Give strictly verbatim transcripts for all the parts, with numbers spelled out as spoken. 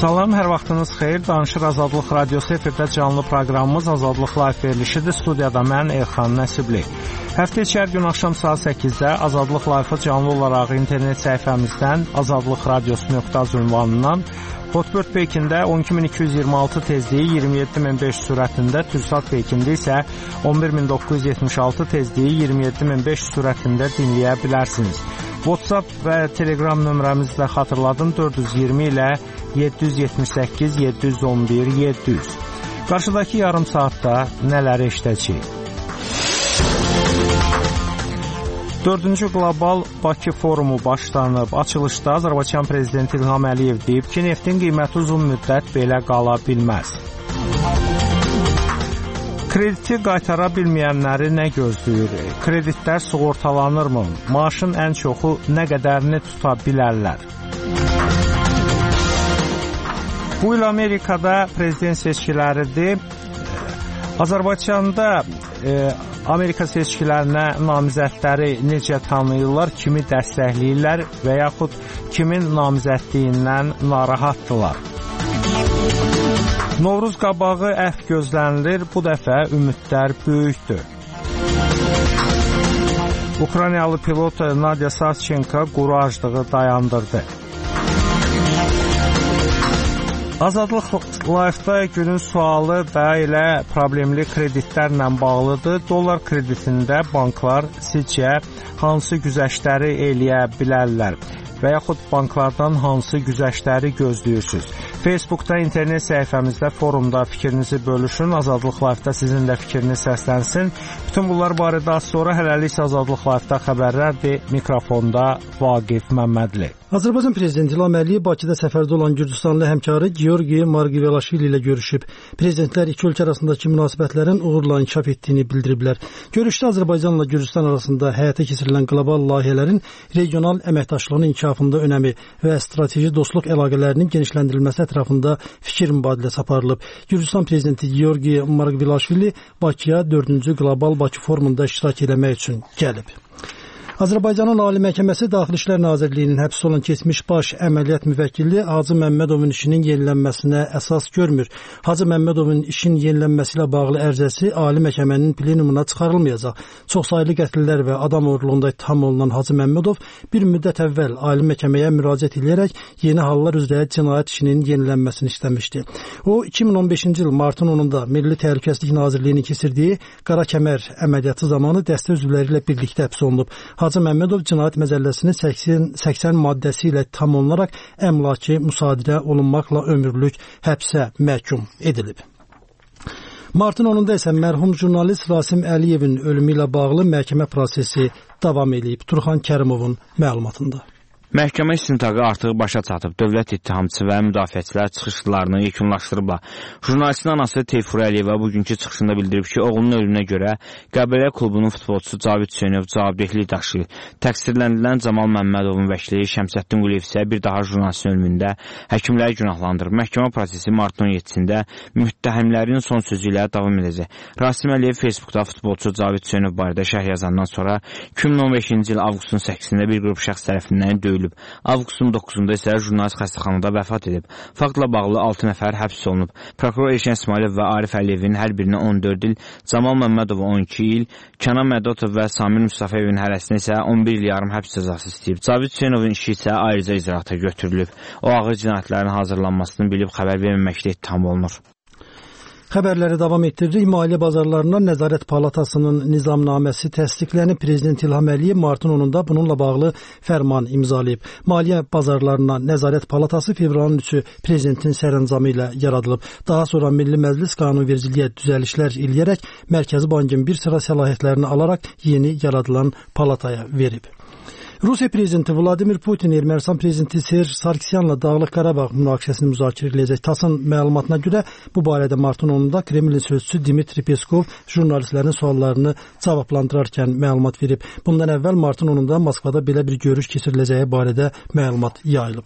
Salam, hər vaxtınız xeyir. Danışır Azadlıq Radiosu efirdə canlı proqramımız Azadlıq Live verilişidir. Studiyada mən Elxan Nəsibli. Həftə içi hər gün axşam saat səkkizdə Azadlıq Live-ı canlı olaraq internet səhifəmizdən azadlıq radiosu nöqtə az ünvanından, Hotbird Pekində on iki min iki yüz iyirmi altı tezliyi iyirmi yeddi min beş yüz sürətində, Türksat Pekində isə on bir min doqquz yüz yetmiş altı tezliyi iyirmi yeddi min beş yüz sürətində dinləyə bilərsiniz. WhatsApp və Telegram nömrəmizi də xatırladım, dörd yüz iyirmi ilə yeddi yüz yetmiş səkkiz yeddi yüz on bir yeddi yüz. Qarşıdakı yarım saatda nələri eşidəcəyik? Dördüncü Qlobal Bakı forumu başlanıb. Açılışda Azərbaycan Prezidenti İlham Əliyev deyib ki, neftin qiyməti uzun müddət belə qala bilməz. Krediti qaytara bilməyənləri nə gözləyir? Kreditlər sığortalanırmı? Maaşın ən çoxu nə qədərini tuta bilərlər? Bu il Amerikada prezident seçkiləridir. Azərbaycanda e, Amerika seçkilərinə namizədləri necə tanıyırlar, kimi dəstəkləyirlər və yaxud kimin namizədliyindən narahatdırlar? Novruz qabağı əhv gözlənilir, bu dəfə ümidlər böyükdür. Ukraynalı pilot Nadya Savchenko quru-aclığı dayandırdı. Azadlıq Live-da günün sualı da elə problemli kreditlərlə bağlıdır. Dollar kreditində banklar sizcə hansı güzəştləri eləyə bilərlər və yaxud banklardan hansı güzəştləri gözləyirsiniz? Facebookda, internet səhifəmizdə, forumda fikrinizi bölüşün. Azadlıq Live-da sizin də fikriniz səslənsin. Bütün bunlar barədə az sonra, hələlik Azadlıq Live-da xəbərlərdir. Mikrofonda Vaqif Məmmədli. Azərbaycan Prezidenti İlham Əliyev Bakıda səfərdə olan Gürcüstanlı həmkarı Georgi Margvelashvili ilə görüşüb. Prezidentlər iki ölkə arasındakı münasibətlərin uğurla inkişaf etdiyini bildiriblər. Görüşdə Azərbaycanla Gürcüstan arasında həyata keçirilən qlobal layihələrin regional əməkdaşlığın inkişafında önəmi və strateji dostluq əlaqələrinin genişləndirilməsi ətrafında fikir mübadiləsi aparılıb. Gürcüstan Prezidenti Georgi Margvelashvili Bakıya dördüncü Qlobal Bakı forumunda iştirak etmək üçün gəlib. Azərbaycanın Ali Məhkəməsi Daxili İşlər Nazirliyinin həbs olunan keçmiş baş əməliyyat müvəkkili Hacı Məmmədovun işinin yenilənməsinə əsas görmür. Hacı Məmmədovun işin yenilənməsi ilə bağlı ərizəsi Ali Məhkəmənin plenumuna çıxarılmayacaq. Çoxsaylı qətllər və adam oğurluğunda ittiham olunan Hacı Məmmədov bir müddət əvvəl Ali Məhkəməyə müraciət edərək yeni hallar üzrə cinayət işinin yenilənməsini istəmişdi. O, iki min on beşinci il martın onunda Milli Təhlükəsizlik Nazirliyinin keçirdiyi Qara Kəmər əməliyyatı zamanı dəstə üzvləri ilə birlikdə həbs olunub. Hacı Məmmədov cinayət məcəlləsinin səksən, səksən maddəsi ilə tam olunaraq əmlaki müsadirə olunmaqla ömürlük həbsə məhkum edilib. Martın onunda isə mərhum jurnalist Rasim Əliyevin ölümü ilə bağlı məhkəmə prosesi davam edib. Turxan Kərimovun məlumatında. Məhkəmə istintaqı artıq başa çatıb. Dövlət ittihamçısı və müdafiəçilər çıxışlarını yekunlaşdırıblar. Jurnalistin anası Teyfur Əliyeva bugünkü çıxışında bildirib ki, oğlunun ölümünə görə Qəbələ klubunun futbolçusu Cavid Hüseynov cavabdehlik daşıyır. Təqsirləndirilən Camal Məmmədovun vəkili Şəmsəddin Quliyev isə bir daha jurnalistin ölümündə həkimləri günahlandırır. Məhkəmə prosesi martın on yeddisində müttəhimlərin son sözü ilə davam edəcək. Rasim Əliyev Facebookda futbolçu Cavid Hüseynov barədə şərh yazandan sonra iki min on beşinci il avqustun səkkizində bir qrup şəxs tərəfindən döyülüb. Avqustun doqquzunda isə jurnalist xəstəxanada vəfat edib. Faktla bağlı altı nəfər həbs olunub. Prokuror Elşən İsmailov və Arif Əliyevin hər birinə on dörd il, Camal Məmmədova on iki il, Kənan Mədotov və Samir Mustafayevin hərəsinə isə on bir il yarım həbs cəzası istəyib. Cavid Hüseynovun işi isə ayrıca icraata götürülüb. O ağır cinayətlərin hazırlanmasını bilib xəbər verməməkdə ittiham olunur. Xəbərləri davam etdiririk. Maliyyə bazarlarına Nəzarət Palatasının nizamnaməsi təsdiqlənib. Prezident İlham Əliyev martın onunda bununla bağlı fərman imzalayıb. Maliyyə bazarlarına Nəzarət Palatası fevralın üçü prezidentin sərəncamı ilə yaradılıb. Daha sonra Milli Məclis qanunvericiliyə düzəlişlər eləyərək Mərkəzi Bankın bir sıra səlahiyyətlərini alaraq yeni yaradılan palataya verib. Rusiya prezidenti Vladimir Putin Ermənistan prezidenti Serj Sarkisyanla Dağlıq Qarabağ münaqişəsini müzakirə edəcək. TASS-ın məlumatına görə bu barədə martın onunda Kremlin sözçüsü Dmitri Peskov jurnalistlərin suallarını cavablandırarkən məlumat verib. Bundan əvvəl martın onunda Moskvada belə bir görüş keçiriləcəyi barədə məlumat yayılıb.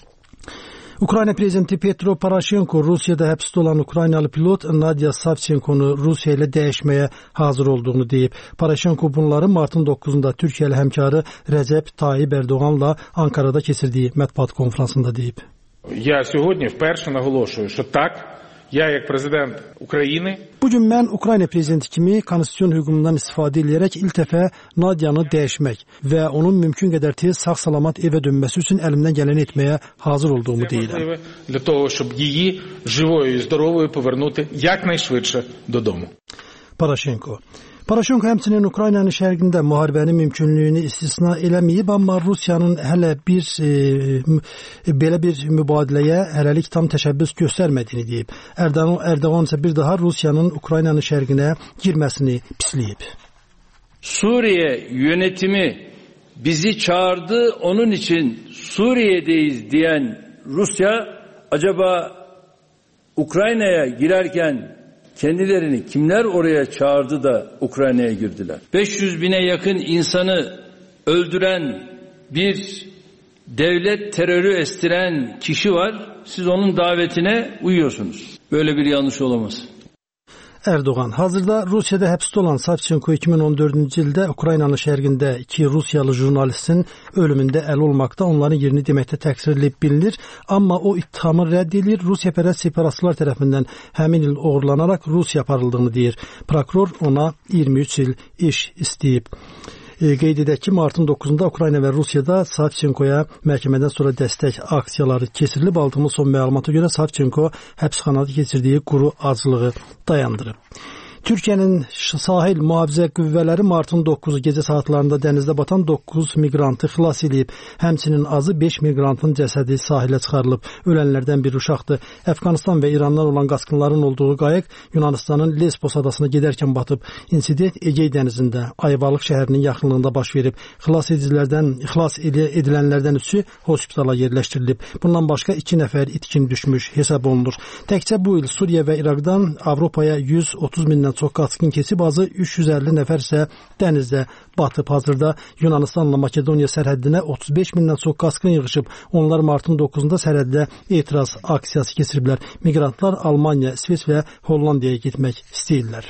Ukrayna prezidenti Petro Poroshenko Rusiyada həbsdə olan Ukraynalı pilot Nadya Savchenkonu Rusiya ilə dəyişməyə hazır olduğunu deyib. Poroshenko bunları martın doqquzunda Türkiyəli həmkarı Rəcəb Tayyip Ərdoğanla Ankarada keçirdiyi mətbuat konfransında deyib. Я сьогодні вперше наголошую, що так, я як prezident Ukrayna. Bugün mən Ukrayna prezidenti kimi konstitusiyon hüququndan istifadə edərək ilk dəfə Nadiyanı dəyişmək və onun mümkün qədər tez sağ-salamat evə dönməsi üçün əlimdən gələni etməyə hazır olduğumu deyirəm. Для того, щоб її живою і здоровою повернути якнайшвидше додому. Poroshenko Poroshenko həmçinin Ukraynanın şərqində müharibənin mümkünlüyünü istisna eləməyib, amma Rusiyanın hələ bir e, belə bir mübadiləyə hələlik tam təşəbbüs göstərmədiyini deyib. Erdoğan, Erdoğan isə bir daha Rusiyanın Ukraynanın şərqinə girməsini pisləyib. Suriye yönetimi bizi çağırdı, onun için Suriye'deyiz diyen Rusya acaba Ukrayna'ya girerken kendilerini kimler oraya çağırdı da Ukrayna'ya girdiler? beş yüz bine yakın insanı öldüren bir devlet terörü estiren kişi var. Siz onun davetine uyuyorsunuz. Böyle bir yanlış olamaz. Erdoğan, hazırda Rusiyada həbsdə olan Savchenko iki min on dördüncü ildə Ukraynanın şərqində iki Rusiyalı jurnalistin ölümündə əl olmaqda onların yerini deməkdə təqsir edilib bilinir, amma o ittihamı rədd edir, Rusiyapərəst separatistlər tərəfindən həmin il oğurlanaraq Rusiya aparıldığını deyir. Prokuror ona iyirmi üç il iş istəyib. E, qeyd edək ki, martın doqquzunda Ukrayna və Rusiyada Savchenkoya məhkəmədən sonra dəstək aksiyaları keçirilib. Aldığımız son məlumata görə Savchenko həbsxanada keçirdiyi quru aclığı dayandırıb. Türkiyənin sahil mühafizə qüvvələri martın doqquzu gecə saatlarında dənizdə batan doqquz miqrantı xilas edib. Həmçinin azı beş miqrantın cəsədi sahilə çıxarılıb. Ölənlərdən bir uşaqdır. Əfqanistan və İrandan olan qaçqınların olduğu qayıq Yunanistanın Lesbos adasına gedərkən batıb. İnsident Egey dənizində Ayvalık şəhərinin yaxınlığında baş verib. Xilas edicilərdən, xilas edilənlərdən üçü hospitala yerləşdirilib. Bundan başqa iki nəfər itkin düşmüş hesab olunur. Təkcə bu il Suriya və İraqdan Avropaya yüz otuz mindən çox qaçqın keçib, azı üç yüz əlli nəfər isə dənizdə batıb. Hazırda Yunanistanla Makedoniya sərhəddinə otuz beş mindən çox qaçqın yığışıb. Onlar martın doqquzunda sərhəddə etiraz aksiyası keçiriblər. Miqrantlar Almaniya, İsveç və Hollandiyaya getmək istəyirlər.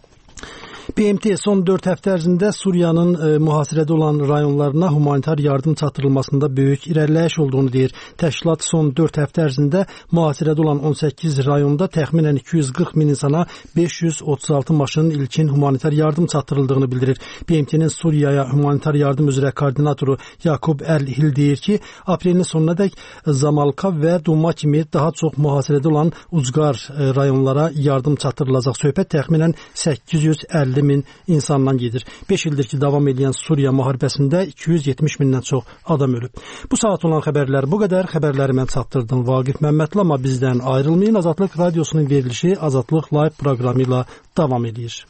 B M T son dörd həftə ərzində Suriyanın e, mühasirədə olan rayonlarına humanitar yardım çatdırılmasında böyük irəliləyiş olduğunu deyir. Təşkilat son dörd həftə ərzində mühasirədə olan on səkkiz rayonda təxminən iki yüz qırx min insana beş yüz otuz altı maşının ilkin humanitar yardım çatdırıldığını bildirir. B M T'nin Suriyaya humanitar yardım üzrə koordinatoru Yakub Əl-Hil deyir ki, aprelin sonuna dək Zamalka və Duma kimi daha çox mühasirədə olan ucqar e, rayonlara yardım çatdırılacaq. Söhbət təxminən səkkiz yüz əlli min insandan gedir. beş ildir ki, davam edən Suriya müharibəsində iki yüz yetmiş mindən çox adam ölüb. Bu saat olan xəbərlər bu qədər. Xəbərləri mən çatdırdım Vaqif Məmmədli, amma bizdən ayrılmayın. Azadlıq Radiosunun verilişi Azadlıq Live proqramı ilə davam edir.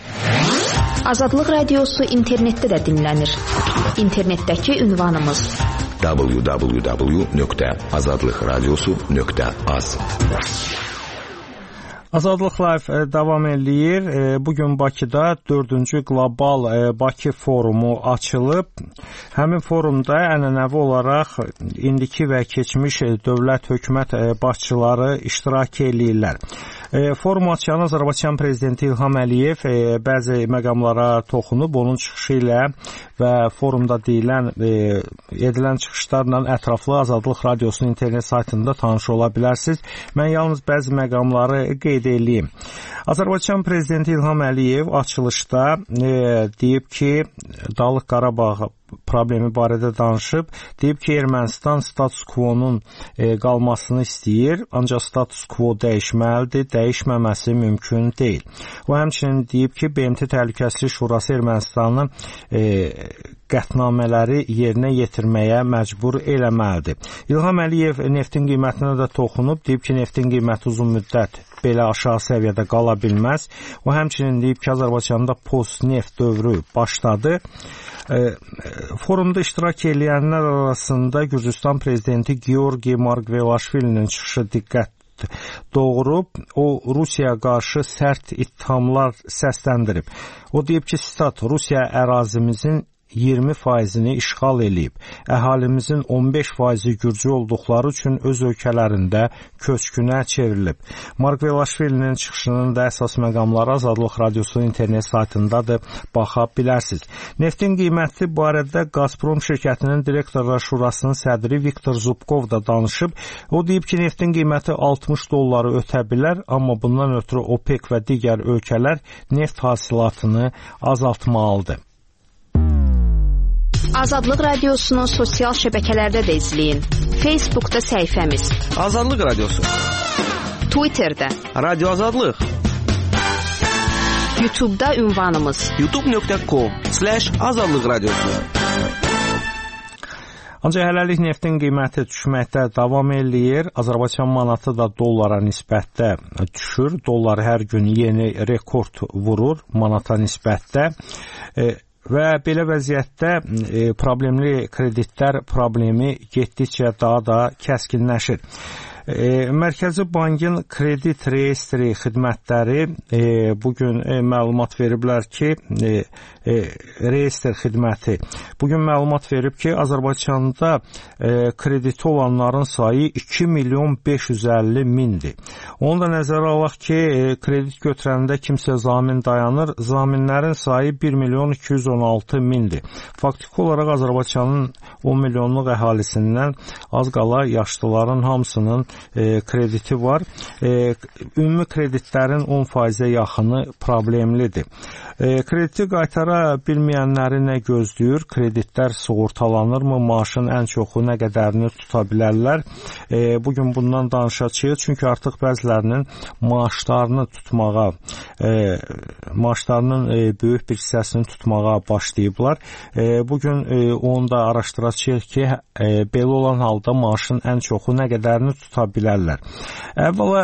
Azadlıq Radiosu internetdə də dinlənir. İnternetdəki ünvanımız w w w nöqtə azadlıq radiosu nöqtə az. Azadlıq Live davam eləyir. Bugün Bakıda dördüncü qlobal Bakı forumu açılıb. Həmin forumda ənənəvi olaraq indiki və keçmiş dövlət hökumət başçıları iştirak eləyirlər. Forum açan Azərbaycan prezidenti İlham Əliyev bəzi məqamlara toxunub, onun çıxışı ilə və forumda deyilən edilən çıxışlarla ətraflı Azadlıq Radiosunun internet saytında tanış ola bilərsiniz. Mən yalnız bəzi məqamları qeyd edeyim. Azərbaycan prezidenti İlham Əliyev açılışda e, deyib ki, Dağlıq Qarabağ problemi barədə danışıb. Deyib ki, Ermənistan status quo-nun e, qalmasını istəyir, ancaq status quo dəyişməlidir, dəyişməməsi mümkün deyil. O həmçinin deyib ki, B M T Təhlükəsizlik Şurası Ermənistanın e, qətnamələri yerinə yetirməyə məcbur eləməlidir. İlham Əliyev neftin qiymətinə də toxunub, deyib ki, neftin qiyməti uzun müddət belə aşağı səviyyədə qala bilməz. O həmçinin deyib ki, Azərbaycanda post-neft dövrü başladı. Forumda iştirak edənlər arasında Gürcüstan prezidenti Georgi Margvelaşvilinin çıxışı diqqət doğurub. O, Rusiyaya qarşı sərt ittihamlar səsləndirib. O deyib ki, sitat, Rusiya ərazimizin iyirmi faizini işğal eləyib. Əhalimizin on beş faizi gürcü olduqları üçün öz ölkələrində köçkünə çevrilib. Margvelaşvilinin çıxışının da əsas məqamları Azadlıq Radiosunun internet saytındadır, baxa bilərsiniz. Neftin qiyməti barədə Gazprom şirkətinin direktorlar şurasının sədri Viktor Zubkov da danışıb. O deyib ki, neftin qiyməti altmış dolları ötə bilər, amma bundan ötürü OPEC və digər ölkələr neft hasilatını azaltmalıdır. Azadlıq Radiosunu sosial şəbəkələrdə də izləyin. Facebookda səhifəmiz Azadlıq Radiosu, Twitterdə Radio Azadlıq, YouTube'da ünvanımız youtube nöqtə com slash azadlıq radiosu. Ancaq hələlik neftin qiyməti düşməkdə davam eləyir. Azərbaycan manatı da dollara nisbətdə düşür. Dollar hər gün yeni rekord vurur manata nisbətdə. E, Və belə vəziyyətdə e, problemli kreditlər problemi getdikcə daha da kəskinləşir. E, Mərkəzi Bankın kredit reyestri xidmətləri e, bugün e, məlumat veriblər ki, e, e, reyestr xidməti bugün məlumat verib ki, Azərbaycanda e, krediti olanların sayı iki milyon beş yüz əlli mindir. Onu da nəzərə alaq ki, e, kredit götürəndə kimsə zamin dayanır, zaminlərin sayı bir milyon iki yüz on altı mindir. Faktiki olaraq Azərbaycanın on milyonluq əhalisindən az qala yaşlıların hamısının E, krediti var. E, ümumi kreditlərin on faizə yaxını problemlidir. E, krediti qaytara bilməyənləri nə gözləyir? Kreditlər sığortalanırmı? Maaşın ən çoxu nə qədərini tuta bilərlər? E, bugün bundan danışacağıq. Çünki artıq bəzilərinin maaşlarını tutmağa, e, maaşlarının e, böyük bir hissəsini tutmağa başlayıblar. E, bugün e, onu da araşdıracağıq ki, e, belə olan halda maaşın ən çoxu nə qədərini tuta bilərlər. Əvvəla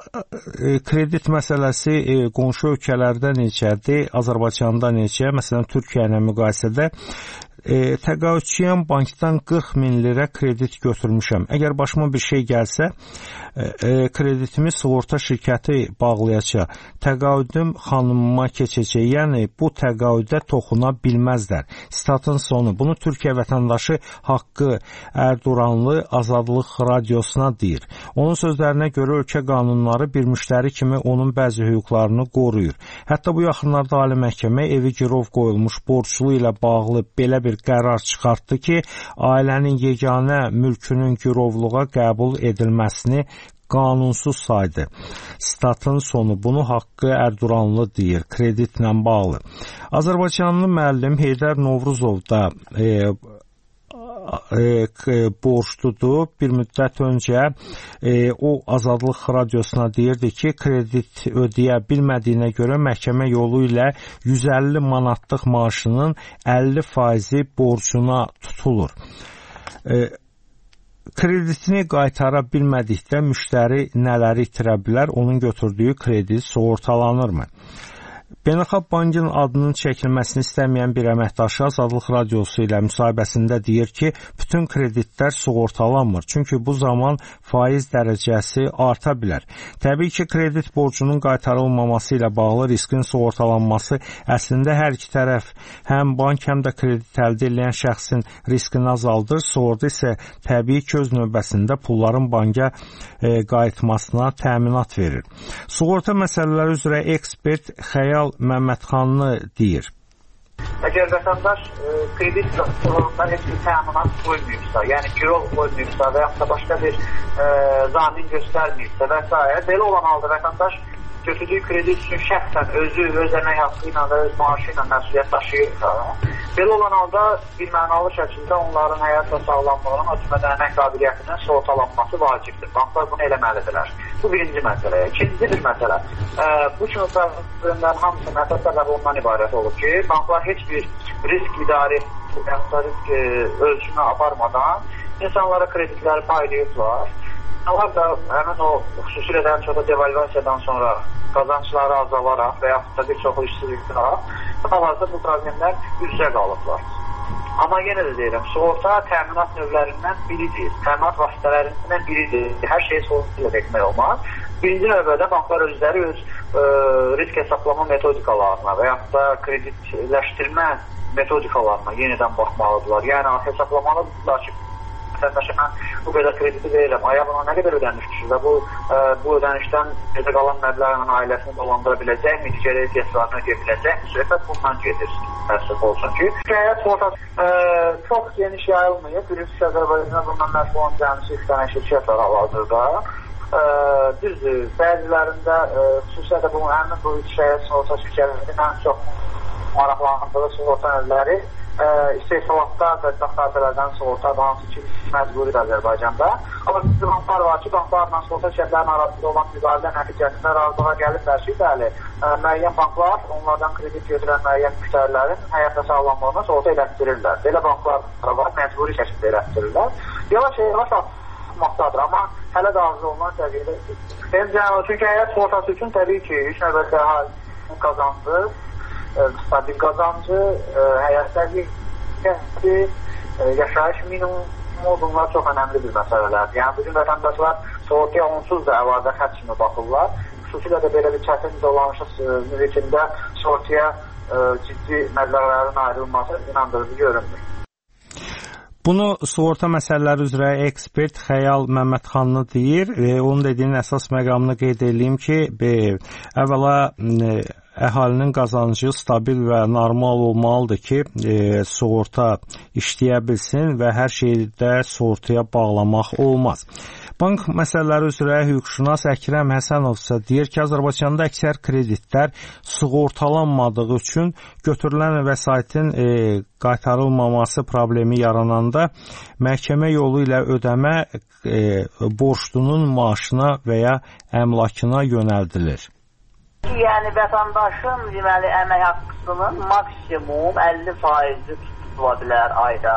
e, kredit məsələsi e, qonşu ölkələrdə necədir, Azərbaycanda necə? Məsələn, Türkiyə ilə müqayisədə e, təqaüdçüyəm bankdan qırx min lirə kredit götürmüşəm. Əgər başıma bir şey gəlsə, e, e, kreditimi sığorta şirkəti bağlayacaq. Təqaüdüm xanımıma keçəcək. Yəni, bu təqaüdə toxuna bilməzlər. Statın sonu. Bunu Türkiyə vətəndaşı Haqqı Erduranlı Azadlıq Radiosuna deyir. Onun sözlərinə görə ölkə qanunları bir müştəri kimi onun bəzi hüquqlarını qoruyur. Hətta bu yaxınlarda Ali Məhkəmə evi girov qoyulmuş borçlu ilə bağlı belə bir qərar çıxartdı ki, ailənin yeganə mülkünün girovluğa qəbul edilməsini qanunsuz saydı. Statın sonu. Bunu Haqqı Erduranlı deyir, kreditlə bağlı. Azərbaycanlı müəllim Heydər Novruzov da e, E, borçludur. Bir müddət öncə e, o Azadlıq Radiosuna deyirdi ki, kredit ödəyə bilmədiyinə görə məhkəmə yolu ilə yüz əlli manatlıq maaşının əlli faizi borcuna tutulur. E, kreditini qaytara bilmədikdə müştəri nələri itirə bilər? Onun götürdüyü kredit sığortalanırmı? Beynəlxalq Bankın adının çəkilməsini istəməyən bir əməkdaşı Azadlıq Radiosu ilə müsahibəsində deyir ki, bütün kreditlər sığortalanmır. Çünki bu zaman faiz dərəcəsi arta bilər. Təbii ki, kredit borcunun qaytarılmaması ilə bağlı riskin sığortalanması əslində hər iki tərəf, həm bank, həm də kredit əldə edən şəxsin riskini azaldır. Sığorta isə təbii ki, öz növbəsində pulların banka e, qayıtmasına təminat verir. Sığorta məsələləri üzrə ekspert Xəyal Məmmədxanlı deyir. Əgər vətəndaş e, kredit sığortasında heç bir təminat qoymayıbsa, yəni girov qoymayıbsa və yaxud da başqa bir e, zamin göstərməyibsə və s. belə olan halda vətəndaş götürdüyü kredit üçün şəxsən özü, öz əmək haqqı ilə və öz maaşı ilə məsuliyyət daşıyırsa, belə olan halda bir mənalı şəkildə onların həyat və sağlamlığının, o cümlədən əmək qabiliyyətinin sığortalanması vacibdir. Banklar bunu eləməlidirlər. Bu birinci məsələ. İkinci bir məsələ. E, bu kimi problemlərin hamısının əsas səbəbi ondan ibarət olur ki, banklar heç bir risk idarə risk e, ölçümü aparmadan insanlara kreditləri paylayıblar. Onlar da həmin o xüsusilə də ən çox da devalvasiyadan sonra qazancları azalaraq və yaxud da bir çox işsizliklər hal-hazırda bu problemlər üzrə qalıblar. Amma yenə də deyirəm, sığorta təminat növlərindən biridir, təminat vasitələrindən biridir. Hər şeyi sığorta ilə etmək olmaz. Birinci növbədə banklar özləri öz e, risk hesablama metodikalarına və yaxud da kreditləşdirmə metodikalarına yenidən baxmalıdırlar. Yəni hesablamalıdırlar ki, vətəndaşa mən bu qədər krediti verirəm, aya buna nə qədər ödənmişdir və bu, ə, bu ödənişdən necə qalan məbləğin ailəsini dolandıra biləcək mi, digər ehtiyaclarını ödəyə biləcək mi, söhbət bundan gedir, təəssüf olsun ki. Şəhət sığortası çox geniş yayılmıyor, Brüksel Azərbaycan'a bundan məşğul olan cəmisi üç dənə şirkət var hal-hazırda. Düzdür, bəzilərində xüsusilə də bu həmin bu üç şəhət sığortası şirkətinin ən çox maraqlandığı sığorta növləri istehsalatda və taxtabələrdən sığortadır, hansı ki məcburidir Azərbaycanda. Amma bizim banklar var ki, banklarla sığorta şirkətlərin arasında olan müqavilə nəticəsində razılığa gəliblər ki, bəli, müəyyən banklar onlardan kredit götürən müəyyən müştərilərin həyatda sağlamlığına sığorta elətdirirlər. Belə banklar var, məcburi şəkildə elətdirirlər. Yavaş-yavaş artmaqdadır, amma hələ də arzu olunan səviyyədə. Çünki həyat sığortası üçün təbii ki, üç növbəti əhalinin qazancı, stabil qazancı, həyat səviyyəsi, yaşayış minimumu, bunlar çox önəmli bir məsələlərdir. Yəni, bugün vətəndaşlar sığortaya onsuz da əlavə xərc kimi baxırlar. Xüsusilə də belə bir çətin dolanışıq mühitində sığortaya ciddi məbləğlərin ayrılması inandırıcı görünmür. Bunu sığorta məsələləri üzrə ekspert Xəyal Məmmədxanlı deyir. E, onun dediyinin əsas məqamını qeyd edeyim ki, be, əvvəla e, əhalinin qazancı stabil və normal olmalıdır ki, e, sığorta işləyə bilsin və hər şeyi də sığortaya bağlamaq olmaz. Bank məsələləri üzrə hüquqşünas Əkrəm Həsənov isə deyir ki, Azərbaycanda əksər kreditlər sığortalanmadığı üçün götürülən vəsaitin e, qaytarılmaması problemi yarananda məhkəmə yolu ilə ödəmə e, borçlunun maaşına və ya əmlakına yönəldilir. Yəni vətəndaşın deməli əmək haqqısının maksimum əlli faizi tutula bilər ayda.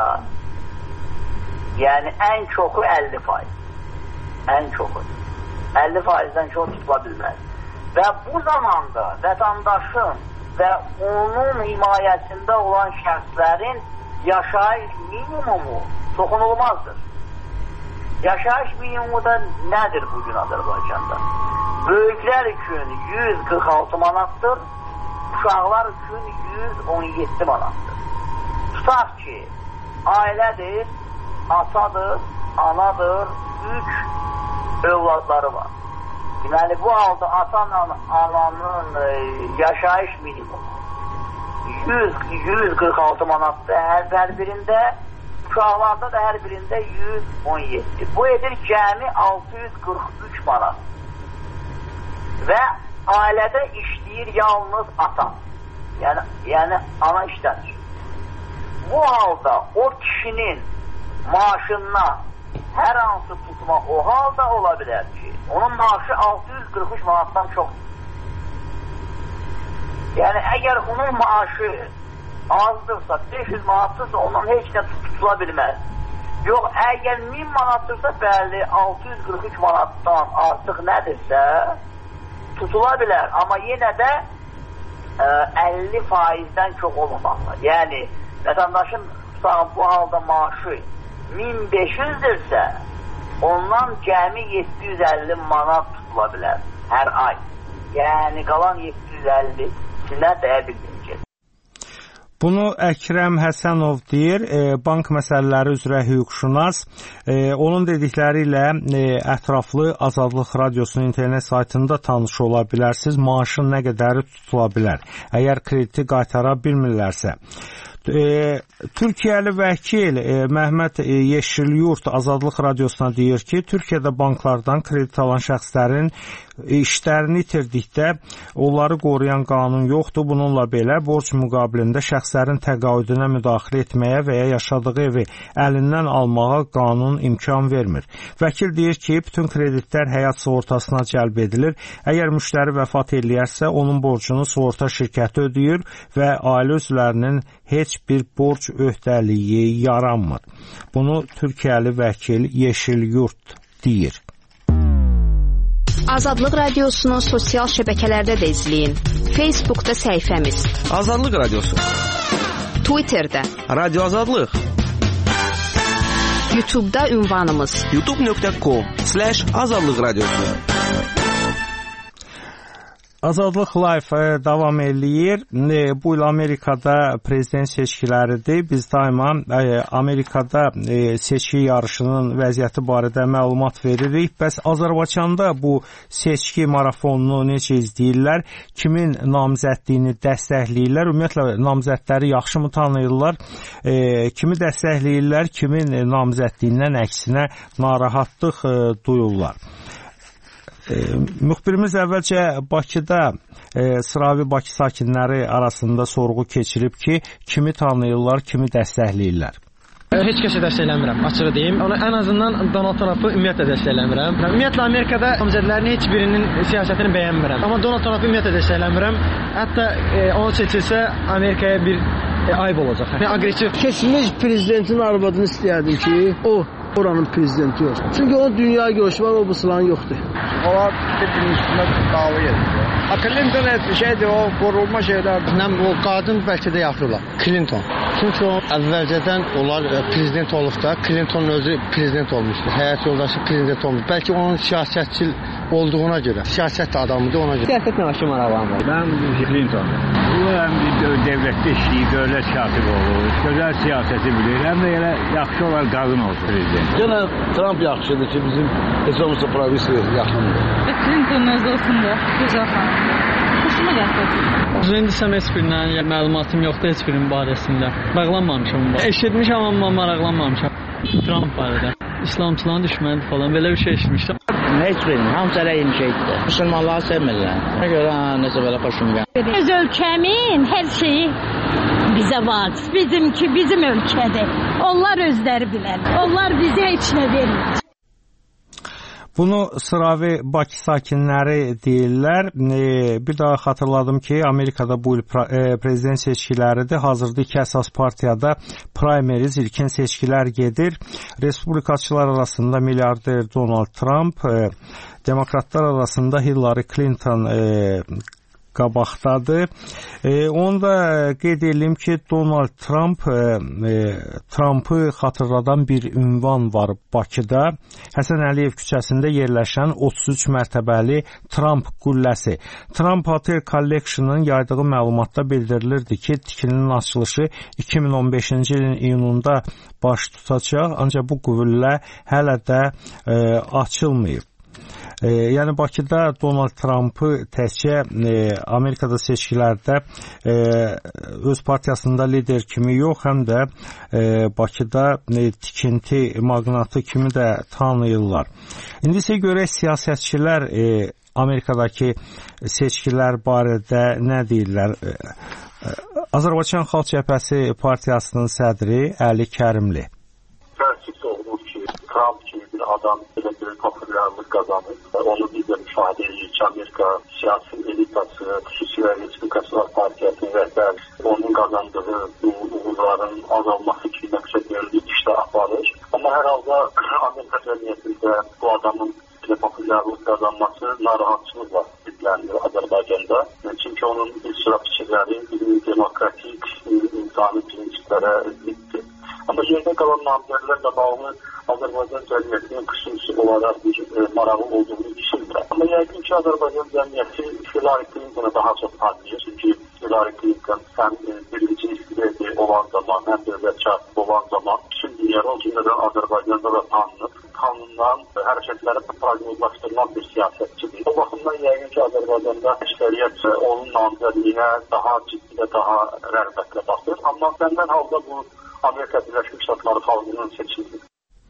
Yəni ən çoxu əlli faiz. Ən çoxu. əlli faizdən çox tutula bilməz. Və bu zamanda vətəndaşın və onun himayəsində olan şəxslərin yaşayış minimumu toxunulmazdır. Yaşayış minimumu da nədir bugün Azərbaycanda? Böyüklər üçün yüz qırx altı manatdır, uşaqlar üçün yüz on yeddi manatdır. Tutaq ki, ailədir, atadır, anadır, üç övladları var. Deməli, bu halda atanın, ananın e, yaşayış minimumu yüz qırx altı manatdır hər, hər birində, uşaqlarda da hər birində yüz on yeddi. Bu edir cəmi altı yüz qırx üç manat. Və ailədə işləyir yalnız ata. Yəni, yəni ana işlənir. Bu halda o kişinin maaşından hər hansı tutma o halda ola bilər ki, onun maaşı altı yüz qırx üç manatdan çoxdur. Yəni, əgər onun maaşı azdırsa, beş yüz manattırsa, ondan heç nə tutula bilməz. Yox, əgər min manattırsa, bəli, altı yüz qırx üç manatdan artıq nədirsə, tutula bilər. Amma yenə də ə, əlli faizdən çox olmamalı. Yəni, vətəndaşın tutağın bu halda maaşı min beş yüzdürsə, ondan cəmi yeddi yüz əlli manat tutula bilər hər ay. Yəni, qalan yeddi yüz əllisinə dəyə bilməyəcək. Bunu Əkrəm Həsənov deyir, e, bank məsələləri üzrə hüquqşünas. E, onun dedikləri ilə e, ətraflı Azadlıq Radiosunun internet saytında tanış ola bilərsiniz. Maaşın nə qədəri tutula bilər, əgər krediti qaytara bilmirlərsə. E, Türkiyəli vəkil e, Məhməd e, Yeşilyurt Azadlıq Radiosuna deyir ki, Türkiyədə banklardan kredit alan şəxslərin işlərini itirdikdə onları qoruyan qanun yoxdur. Bununla belə borc müqabilində şəxslərin təqaüdünə müdaxilə etməyə və ya yaşadığı evi əlindən almağa qanun imkan vermir. Vəkil deyir ki, bütün kreditlər həyat sığortasına cəlb edilir. Əgər müştəri vəfat eləyərsə, onun borcunu sığorta şirkəti ödəyir və ailə üzvlərinin heç bir borc öhdəliyi yaranmır. Bunu Türkiyəli vəkil Yeşilyurt deyir. Azadlıq Radiosunu sosial şəbəkələrdə də izləyin. Facebookda səhifəmiz Azadlıq Radiosu, Twitterdə Radio Azadlıq, YouTube'da ünvanımız youtube nöqtə com slash azadlıq radiosu. Azadlıq Live davam eləyir. Bu il Amerikada prezident seçkiləridir. Biz daima Amerikada seçki yarışının vəziyyəti barədə məlumat veririk. Bəs Azərbaycanda bu seçki marafonunu necə izləyirlər? Kimin namizədliyini dəstəkləyirlər? Ümumiyyətlə namizədləri yaxşımı tanıyırlar? Kimi dəstəkləyirlər? Kimin namizədliyindən əksinə narahatlıq duyurlar? E, müxbirimiz əvvəlcə Bakıda e, sıravi Bakı sakinləri arasında sorğu keçirib ki, kimi tanıyırlar, kimi dəstəkləyirlər. Heç kəsə dəstəkləmirəm, açığı deyim. Ona ən azından Donald Trump'ı ümumiyyətlə dəstəkləmirəm. Ümumiyyətlə Amerikada namizədlərin heç birinin siyasətini bəyənmirəm. Amma Donald Trump'ı ümumiyyətlə dəstəkləmirəm. Hətta e, onu seçilsə Amerikaya bir e, ayıb olacaq. Yəni aqressiv. Keçmiş prezidentin arvadını istəyərdim ki, o oranın prezidenti yox. Çünki onun dünya görüşü var, o bu sılan yoxdur. Onlar bir-birinin üstündə dava edir. Clinton bir şeydir, o qorulma şeylərdir. Nə, o qadın bəlkə də yaxşı olar. Clinton. Çünki o əvvəlcədən onlar prezident olubda, Clinton'un özü prezident olmuşdu. Həyat yoldaşı prezident olmuş. Bəlkə onun siyasətçil olduğuna görə, siyasət adamıdır ona görə. Siyasət nə başım arabam var. Mən Clinton. Bu həm dövlətdə işləyir, dövlət katibi olur, gözəl siyasəti bilir, həm də elə yaxşı olar qadın olsun prezident. Yenə Trump yaxşıdır ki, bizim heç olmasa provinsiya yaxındır. Clinton öz olsun da, gözəl xanım. Xoşuma gəlir. Düzün desəm heç birindən məlumatım yoxdur heç birinin barəsində. Maraqlanmamışam. Eşitmişəm amma maraqlanmamışam. Trump barədə. İslamçıların düşmənidir falan belə bir şey eşitmişdim. Heç birinin, hamısı elə eyni şeydir. Müsəlmanları sevmirlər. Ona görə necə belə xoşum gəlir. Öz ölkəmin hər şeyi bizə var. Bizimki bizim ölkədir. Onlar özləri bilər. Onlar bizə heç nə vermir. Bunu sıravi Bakı sakinləri deyirlər. Bir daha xatırladım ki, Amerikada bu il prezident seçkiləridir. Hazırda iki əsas partiyada primaries, ilkin seçkilər gedir. Respublikaçılar arasında milyarder Donald Trump, demokratlar arasında Hillary Clinton qabaqdadır. E, onu da qeyd edelim ki, Donald Trump e, Trump'ı xatırladan bir ünvan var Bakıda. Həsən Əliyev küçəsində yerləşən otuz üç mərtəbəli Trump qülləsi. Trump Hotel Collection-ın yaydığı məlumatda bildirilirdi ki, tikilinin açılışı iki min on beşinci ilin iyununda baş tutacaq, ancaq bu qüllə hələ də e, açılmayıb. E, yəni Bakıda Donald Trump'ı təkcə e, Amerikada seçkilərdə e, öz partiyasında lider kimi yox, həm də e, Bakıda e, tikinti maqnatı kimi də tanıyırlar. İndi isə görək siyasətçilər e, Amerikadakı seçkilər barədə nə deyirlər? E, e, Azərbaycan Xalq Cəbhəsi partiyasının sədri Əli Kərimli. Təəssüf olunur ki, Trump kimi bir adam belə bir populyarlıq qazanır. Onu biz də müşahidə edirik ki, Amerika siyasi elitası, xüsusilə Respublikaçılar Partiyasının rəhbəri onun qazandığı bu uğurların azalması kimi məqsəd yönlü işdə aparır. Amma hər halda Amerika cəmiyyətində bu adamın belə populyarlıq qazanması narahatçılıqla izlənir Azərbaycanda. Çünki onun bir sıra fikirləri demokratik, insani prinsiplərə ziddir. Amma yerdə qalan namizədlərlə bağlı Azərbaycan cəmiyyətinin xüsusi olaraq bir e, marağı olduğunu düşünürəm. Amma yəqin ki, Azərbaycan cəmiyyəti Hillary Clinton'a daha çox tanıyır. Çünki Hillary Clinton həm e, birinci istiqlali olan zaman, həm dövlət katibi olan zaman bütün dünyada, o cümlədən Azərbaycanda da tanınır. Tanınan, hərəkətləri proqnozlaşdırılan bir siyasətçidir. O baxımdan yəqin ki, Azərbaycanda əksəriyyət onun namizədliyinə daha ciddi və daha rəğbətlə baxır. Amma məndən halda bu Amerika Birləşmiş Ştatları xalqının seçimidir.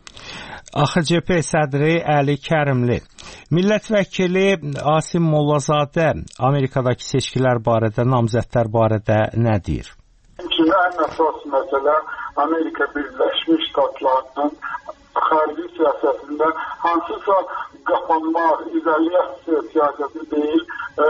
A X C P sədri Əli Kərimli. Millət vəkili Asim Mollazadə Amerikadakı seçkilər barədə, namizədlər barədə nə deyir? Çünki ən əsas məsələ Amerika Birləşmiş Ştatlarının xarici siyasətində hansısa qapanma, izolasiya siyasəti deyil,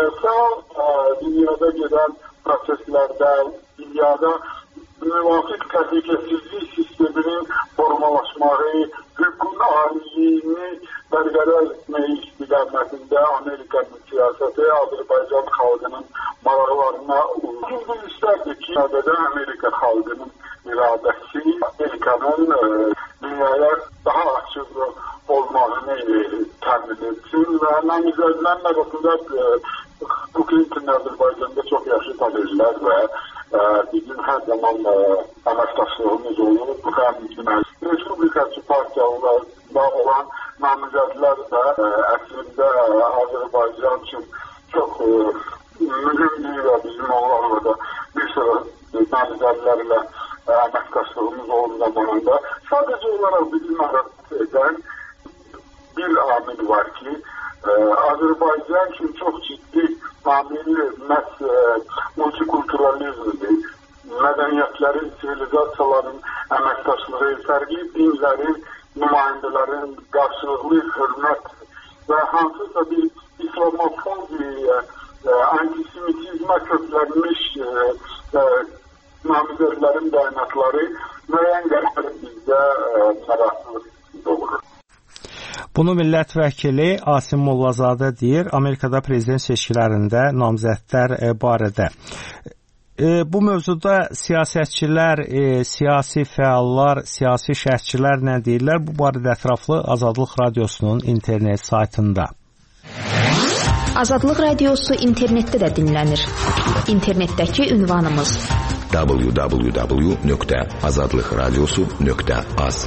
sağ dünyada gedən proseslərdə, dünyada müvafiq təhlükəsizlik sisteminin formalaşmağı, hüququn aliliyini bərqərar etməyi istiqamətində Amerikanın siyasəti Azərbaycan xalqının maraqlarına uyğun. Biz istərdik ki, Amerika xalqının iradəsi Amerikanın e, dünyaya daha açıq olmağını e, təmin etsin və namizədlərin arasında e, bu Clinton Azərbaycanda çox yaxşı tanıyırlar və ə, bizim hər zaman ə, əməkdaşlığımız olub. Həm Respublikaçı partiyalarında olan namizədlər də ə, əslində ə, Azərbaycan üçün çox ə, mühümdür və bizim onlarla da bir sıra namizədlərlə əməkdaşlığımız olub zamanında. Sadəcə olaraq bizim arasında edən bir amil var ki, ə, Azərbaycan üçün çox ciddi amil məhz multikulturalizmdir. Mədəniyyətlərin, sivilizasiyaların əməkdaşlığı, fərqli dinlərin, nümayəndələrin qarşılıqlı hörmət və hansısa bir islamofobiya, antisemitizmə köklənmiş namizədlərin bəyanatları müəyyən qədər bizdə narahatlıq doğurur. Bunu millət vəkili Asim Mollazadə deyir Amerikada prezident seçkilərində namizədlər barədə. Bu mövzuda siyasətçilər, siyasi fəallar, siyasi şərhçilər nə deyirlər? Bu barədə ətraflı Azadlıq Radiosunun internet saytında. Azadlıq Radiosu internetdə də dinlənir. İnternetdəki ünvanımız w w w nöqtə azadlıq radiosu nöqtə az.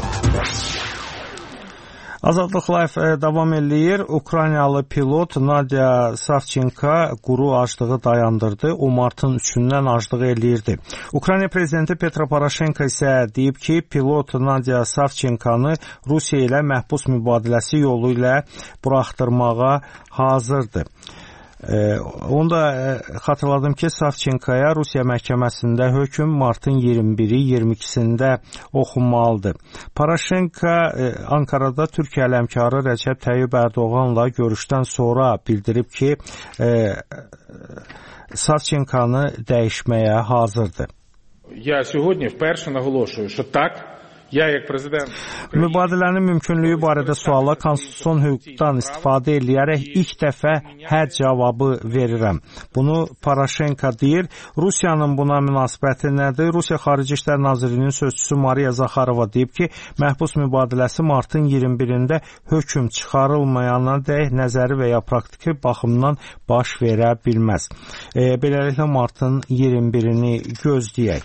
Azadlıq Live davam eləyir. Ukraynalı pilot Nadia Savchenko quru aclığı dayandırdı. O martın üçündən aclığı eləyirdi. Ukrayna prezidenti Petro Poroshenko isə deyib ki, pilot Nadia Savchenkonu Rusiya ilə məhbus mübadiləsi yolu ilə buraxdırmağa hazırdır. Ee, onu da e, xatırladım ki, Savchenkoya Rusiya məhkəməsində hökm martın iyirmi biri iyirmi ikisində oxunmalıdır. Poroshenko e, Ankarada Türkiyə həmkarı Rəcəb Tayyib Erdoğanla görüşdən sonra bildirib ki, e, Savchenkonu dəyişməyə hazırdır. Я сьогодні вперше наголошую, що так, я як президент Mübadilənin mümkünlüyü barədə suala konstitusion hüquqdan istifadə edərək ilk dəfə hə cavabı verirəm. Bunu Poroshenko deyir. Rusiyanın buna münasibəti nədir? Rusiya Xarici İşlər Nazirliyinin sözçüsü Mariya Zakharova deyib ki, məhbus mübadiləsi martın iyirmi birində hökm çıxarılmayana dək nəzəri və ya praktiki baxımdan baş verə bilməz. E, beləliklə martın iyirmi birini gözləyək.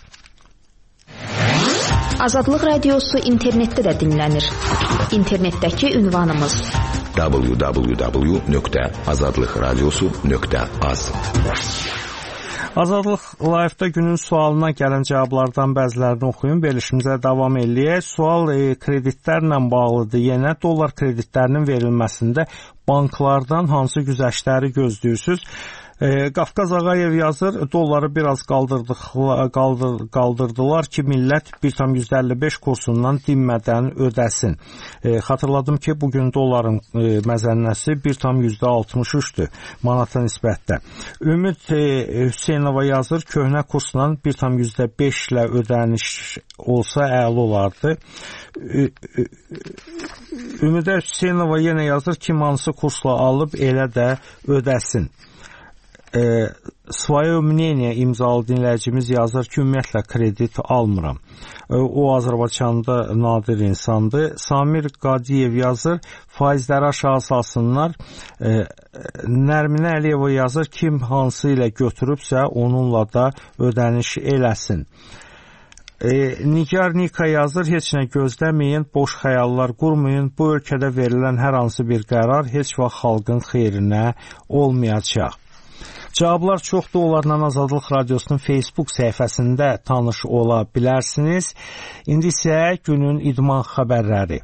Azadlıq Radiosu internetdə də dinlənir. İnternetdəki ünvanımız w w w nöqtə azadlıq radiosu nöqtə az. Azadlıq Live-da günün sualına gələn cavablardan bəzilərini oxuyun, verilişimizə davam eləyək. Sual e, kreditlərlə bağlıdır. Yenə dollar kreditlərinin verilməsində banklardan hansı güzəştləri gözləyirsiniz? E, Qafqaz Ağayev yazır, dolları biraz qaldırdıqla, qaldır, qaldırdılar ki, millət bir tam yüz əlli beş kursundan dinmədən ödəsin. E, xatırladım ki, bugün dolların e, məzənnəsi bir tam yüz altmış üçdür manata nisbətdə. Ümid e, Hüseynova yazır, köhnə kursla bir tam yüz beş ilə ödəniş olsa əla olardı. E, e, Ümidə Hüseynova yenə yazır, kim hansı kursla alıb elə də ödəsin. E, Svoyo мнение imzalı dinləyicimiz yazır ki, ümumiyyətlə kredit almıram. E, o Azərbaycanda nadir insandır. Samir Qadiyev yazır, faizləri aşağı salsınlar. E, Nərminə Əliyeva yazır, kim hansı ilə götürübsə onunla da ödəniş eləsin. E, Nigar Nika yazır, heç nə gözləməyin, boş xəyallar qurmayın. Bu ölkədə verilən hər hansı bir qərar heç vaxt xalqın xeyrinə olmayacaq. Cavablar çoxdur, onlarla Azadlıq Radiosunun Facebook səhifəsində tanış ola bilərsiniz. İndi isə günün idman xəbərləri.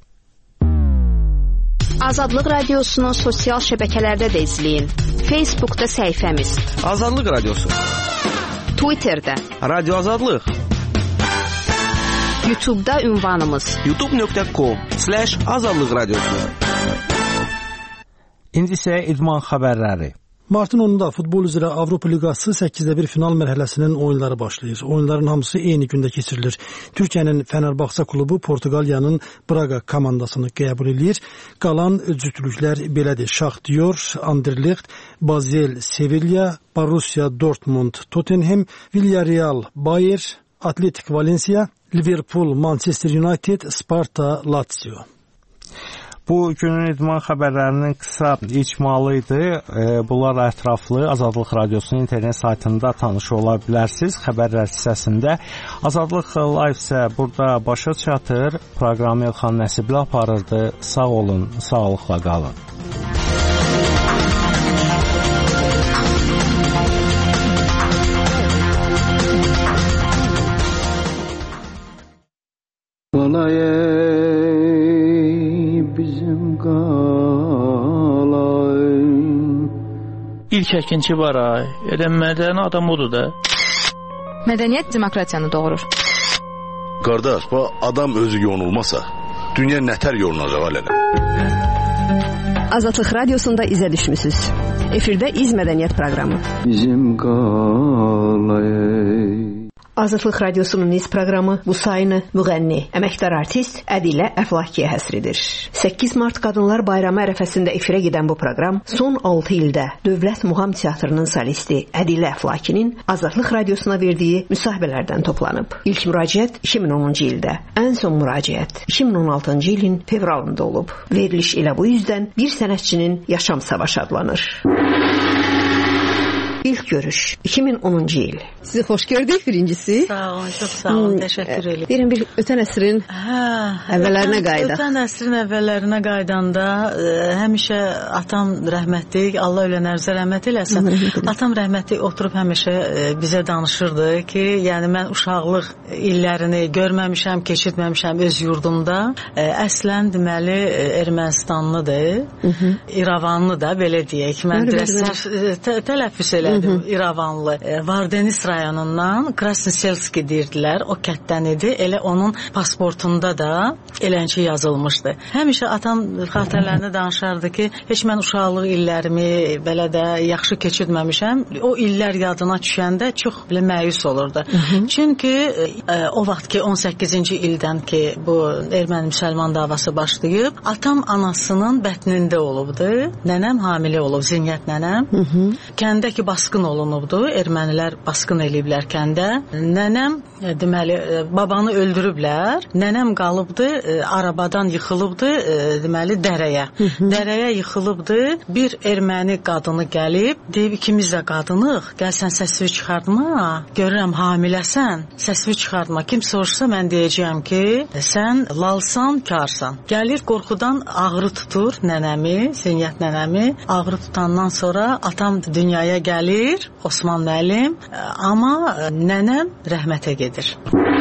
Azadlıq Radiosunu sosial şəbəkələrdə də izləyin. Facebookda səhifəmiz Azadlıq Radiosu, Twitterdə Radio Azadlıq, YouTube'da ünvanımız youtube nöqtə com slash azadlıq radiosu. İndi isə idman xəbərləri. Martın onunda futbol üzrə Avropa Liqası səkkizdə bir final mərhələsinin oyunları başlayır. Oyunların hamısı eyni gündə keçirilir. Türkiyənin Fənərbağça klubu Portuqaliyanın Braga komandasını qəbul edir. Qalan cütlüklər belədir. Shakhtar, Anderlecht, Basel, Sevilla, Borussia Dortmund, Tottenham, Villarreal, Bayer, Atletik Valencia, Liverpool, Manchester United, Sparta, Lazio. Bu günün idman xəbərlərinin qısa icmalı idi. Bunlar ətraflı Azadlıq Radiosunun internet saytında tanış ola bilərsiniz. Xəbərlər hissəsində Azadlıq Live isə burada başa çatır. Proqramı Elxan Nəsibli aparırdı. Sağ olun, sağlıqla qalın. İlk əkinçi var ay. Elə mədəni adam odur da. Mədəniyyət demokratiyanı doğurur. Qardaş, bu adam özü yonulmasa, dünya nətər yolunacaq alələ? Azadlıq Radiosunda izə düşmüsünüz. Efirdə İz Mədəniyyət proqramı. Bizim qalayı. Azadlıq Radiosunun İz proqramı bu sayını müğənni, əməkdar artist Ədilə Əflakiyə həsridir. səkkiz mart Qadınlar Bayramı ərəfəsində efirə gedən bu proqram son altı ildə Dövlət Muğam Teatrının solisti Ədilə Əflakinin Azadlıq Radiosuna verdiyi müsahibələrdən toplanıb. İlk müraciət iki min onuncu ildə, ən son müraciət iki min on altıncı ilin fevralında olub. Veriliş elə bu yüzdən bir sənətçinin yaşam savaşı adlanır. İlk görüş iki min onuncu il. Sizi xoş gördük birincisi. Sağ olun, çox sağ olun, təşəkkür ederim. Verin bir ötən əsrin hə, əvvəllərinə qaydaq. Ötən əsrin əvvəllərinə qaydanda e, həmişə atam rəhmətli, Allah ölən ərzə rəhmət eləsin. Atam rəhmətli oturub həmişə e, bizə danışırdı ki, yəni mən uşaqlıq illərini görməmişəm, keçirtməmişəm öz yurdumda. E, əslən deməli Ermənistanlıdır, İrəvanlı da belə deyək. Mən dirəslər tələffüz elədim, İrəvanlı. E, Vardeniz rayonundan Krasnoselski deyirdilər, o kətdən idi. Elə onun pasportunda da elənçi yazılmışdı. Həmişə atam xatirələrini danışardı ki, heç mən uşaqlıq illərimi belə də yaxşı keçirtməmişəm. O illər yadına düşəndə çox belə məyus olurdu. Hı -hı. Çünki e, o vaxt ki on səkkizinci ildən ki bu erməni-müsəlman davası başlayıb, atam anasının bətnində olubdu. Nənəm hamilə olub, Zinyət nənəm. Hı -hı. Kəndə ki basqın olunubdu, ermənilər basqın eləyiblər kəndə. Nənəm e, deməli e, babanı öldürüblər. Nənəm qalıbdı, e, arabadan yıxılıbdı, e, deməli dərəyə. Hı -hı. Dərəyə yıxılıbdı. Bir erməni qadını gəlib, deyib ikimiz də qadınıq, gəl sən səsini çıxartma. Görürəm hamiləsən, səsini çıxartma. Kim soruşsa mən deyəcəyəm ki, sən lalsan, karsan. Gəlir qorxudan ağrı tutur nənəmi, Zinyət nənəmi. Ağrı tutandan sonra atam dünyaya gəlir, Osman müəllim, amma nənəm rəhmətə gedir.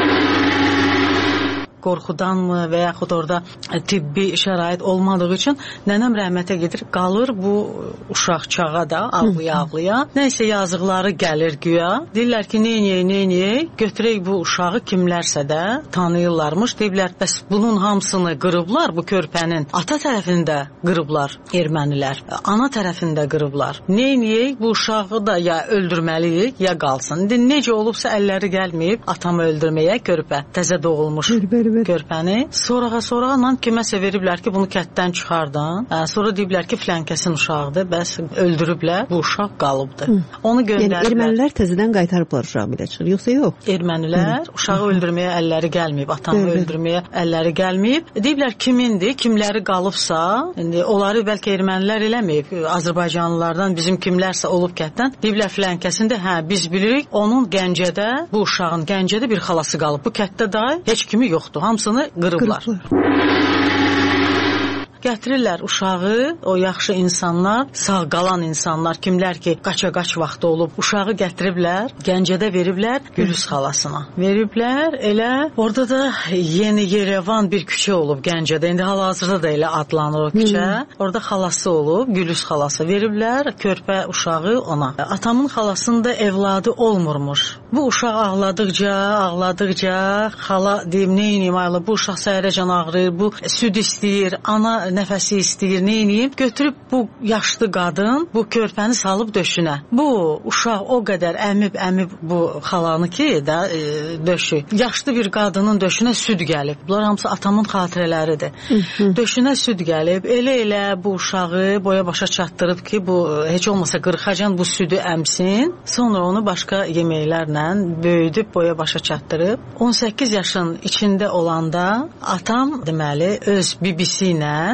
Qorxudanmı və yaxud orada tibbi şərait olmadığı üçün nənəm rəhmətə gedir, qalır bu uşaq çağa da ağlaya-ağlaya. Nəysə yazıqları gəlir güya. Deyirlər ki, neyniyək, neyniyək, götürək bu uşağı kimlərsə də tanıyırlarmış. Deyirlər, bəs bunun hamısını qırıblar, bu körpənin ata tərəfində qırıblar ermənilər, ana tərəfində qırıblar. Neyniyək, bu uşağı da ya öldürməliyik, ya qalsın. İndi necə olubsa əlləri gəlməyib atamı öldürməyə, körpə, təzə doğulmuş. Körpəni. Sonrağa sonrağa kiməsə veriblər ki, bunu kətdən çıxardan. Sonra deyiblər ki, filankəsin uşağıdır, bəs öldürüblər, bu uşaq qalıbdır. Hı. Onu göndəriblər. Yəni ermənilər təzədən qaytarıblar uşağı belə çıxır, yoxsa yox? Ermənilər Hı. uşağı öldürməyə əlləri gəlməyib, atamı Hı. öldürməyə əlləri gəlməyib. Deyiblər kimindir, kimləri qalıbsa, indi onları bəlkə ermənilər eləməyib, Azərbaycanlılardan bizim kimlərsə olub kətdən. Deyiblər filankəsində, hə biz bilirik, onun Gəncədə, bu uşağın Gəncədə bir xalası qalıb. Bu kətdə da heç kimi yoxdur. Hamısını qırıblar. Qırıblar. Gətirirlər uşağı, o yaxşı insanlar, sağ qalan insanlar, kimlər ki, qaça-qaç vaxtı olub, uşağı gətiriblər, Gəncədə veriblər Gülüz xalasına. Veriblər, elə orada da Yeni Yerevan bir küçə olub Gəncədə, indi hal-hazırda da elə adlanır o küçə. Hmm. Orada xalası olub, Gülüz xalası. Veriblər körpə uşağı ona. Atamın xalasında evladı olmurmuş. Bu uşaq ağladıqca, ağladıqca, xala deyim, neyniyim ayla, bu uşaq səhərəcən ağrıyır, bu süd istəyir, ana nəfəsi istəyir, neyniyim? Götürüb bu yaşlı qadın bu körpəni salıb döşünə. Bu uşaq o qədər əmib-əmib bu xalanı ki, da e, döşü. Yaşlı bir qadının döşünə süd gəlib. Bunlar hamısı atamın xatirələridir. Döşünə süd gəlib. Elə-elə bu uşağı boya başa çatdırıb ki, bu heç olmasa qırxacan bu südü əmsin. Sonra onu başqa yeməklərlə böyüdüb boya başa çatdırıb. on səkkiz yaşın içində olanda atam deməli öz bibisi ilə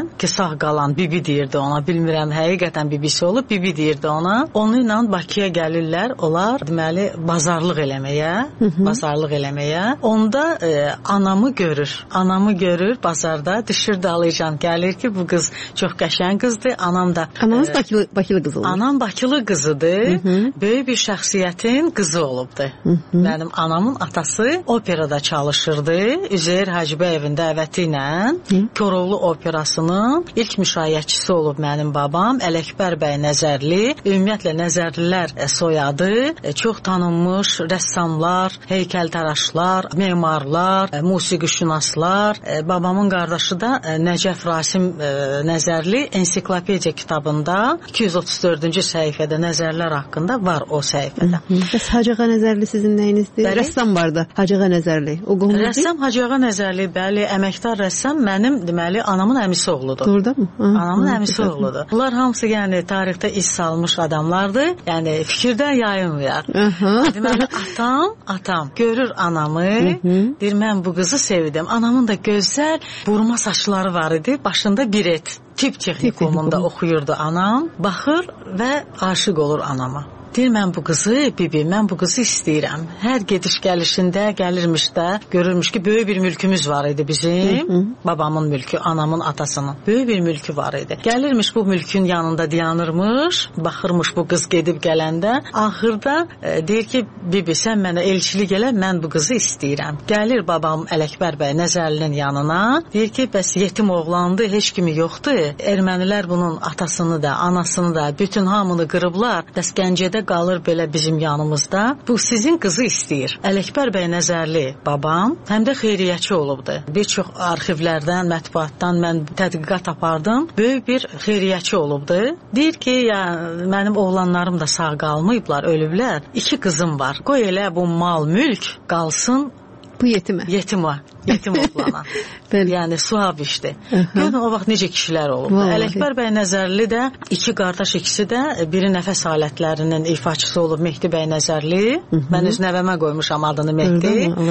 ki sağ qalan bibi deyirdi ona, bilmirəm həqiqətən bibisi olub, bibi deyirdi ona. Onu ilə Bakıya gəlirlər, onlar deməli bazarlıq eləməyə, hı -hı. bazarlıq eləməyə. Onda e, anamı görür, anamı görür bazarda, düşür dalıcan, gəlir ki bu qız çox qəşəng qızdır. Anam da Anamız e, Bakılı, Bakılı qızı olub. Anam Bakılı qızıdır, hı -hı. böyük bir şəxsiyyətin qızı olubdu. Hı -hı. Mənim anamın atası operada çalışırdı. Üzeyir Hacıbəyevin dəvəti ilə Koroğlu operasının ilk müşayiətçisi olub mənim babam. Ələkbər bəy Nəzərli, ümumiyyətlə Nəzərlilər soyadı, çox tanınmış rəssamlar, heykəltaraşlar, memarlar, musiqişünaslar. Babamın qardaşı da Nəcəf Rasim Nəzərli ensiklopediya kitabında iki yüz otuz dördüncü səhifədə Nəzərlər haqqında var o səhifədə. Bəs Hacıağa Nəzərli sizin nəyinizdir? Bəli? Rəssam vardı, Hacıağa Nəzərli. O qohumuz deyil? Rəssam Hacıağa Nəzərli, bəli, əməkdar rəssam mənim deməli anamın əmisi oğludur. Doğrudan mı? Aha, anamın aha, əmisi oğludur. Bunlar hamısı yəni tarixdə iz salmış adamlardır. Yəni fikirdən yayınmayar. Deməli atam, atam görür anamı, deyir mən bu qızı sevdim. Anamın da gözəl burma saçları var idi, başında biret. Tip texnikumunda oxuyurdu anam. Baxır və aşiq olur anama. Deyir, mən bu qızı, bibi, mən bu qızı istəyirəm. Hər gediş gəlişində, gəlirmiş də, görürmüş ki, böyük bir mülkümüz var idi bizim. Hı -hı. Babamın mülkü, anamın, atasının. Böyük bir mülkü var idi. Gəlirmiş bu mülkün yanında dayanırmış, baxırmış bu qız gedib gələndə. Axırda e, deyir ki, bibi, sən mənə elçilik elə, mən bu qızı istəyirəm. Gəlir babam Ələkbər bəy Nəzərlinin yanına. Deyir ki, bəs yetim oğlandı, heç kimi yoxdur. Ermənilər bunun atasını da, anasını da, bütün hamını qırıblar. Bəs Gəncədə qalır belə bizim yanımızda. Bu sizin qızı istəyir. Ələkbər bəy Nəzərli babam həm də xeyriyyəçi olubdu. Bir çox arxivlərdən, mətbuatdan mən tədqiqat apardım. Böyük bir xeyriyyəçi olubdu. Deyir ki, ya mənim oğlanlarım da sağ qalmayıblar, ölüblər. İki qızım var. Qoy elə bu mal, mülk qalsın bu yetimə. Yetimə. Yetim oğlana. Yəni suab işdir. Görün o vaxt necə kişilər olub. Ələkbər bəy Nəzərli də iki qardaş, ikisi də biri nəfəs alətlərinin ifaçısı olub Mehdi bəy Nəzərli. Hı -hı. Mən öz nəvəmə qoymuşam adını Mehdi.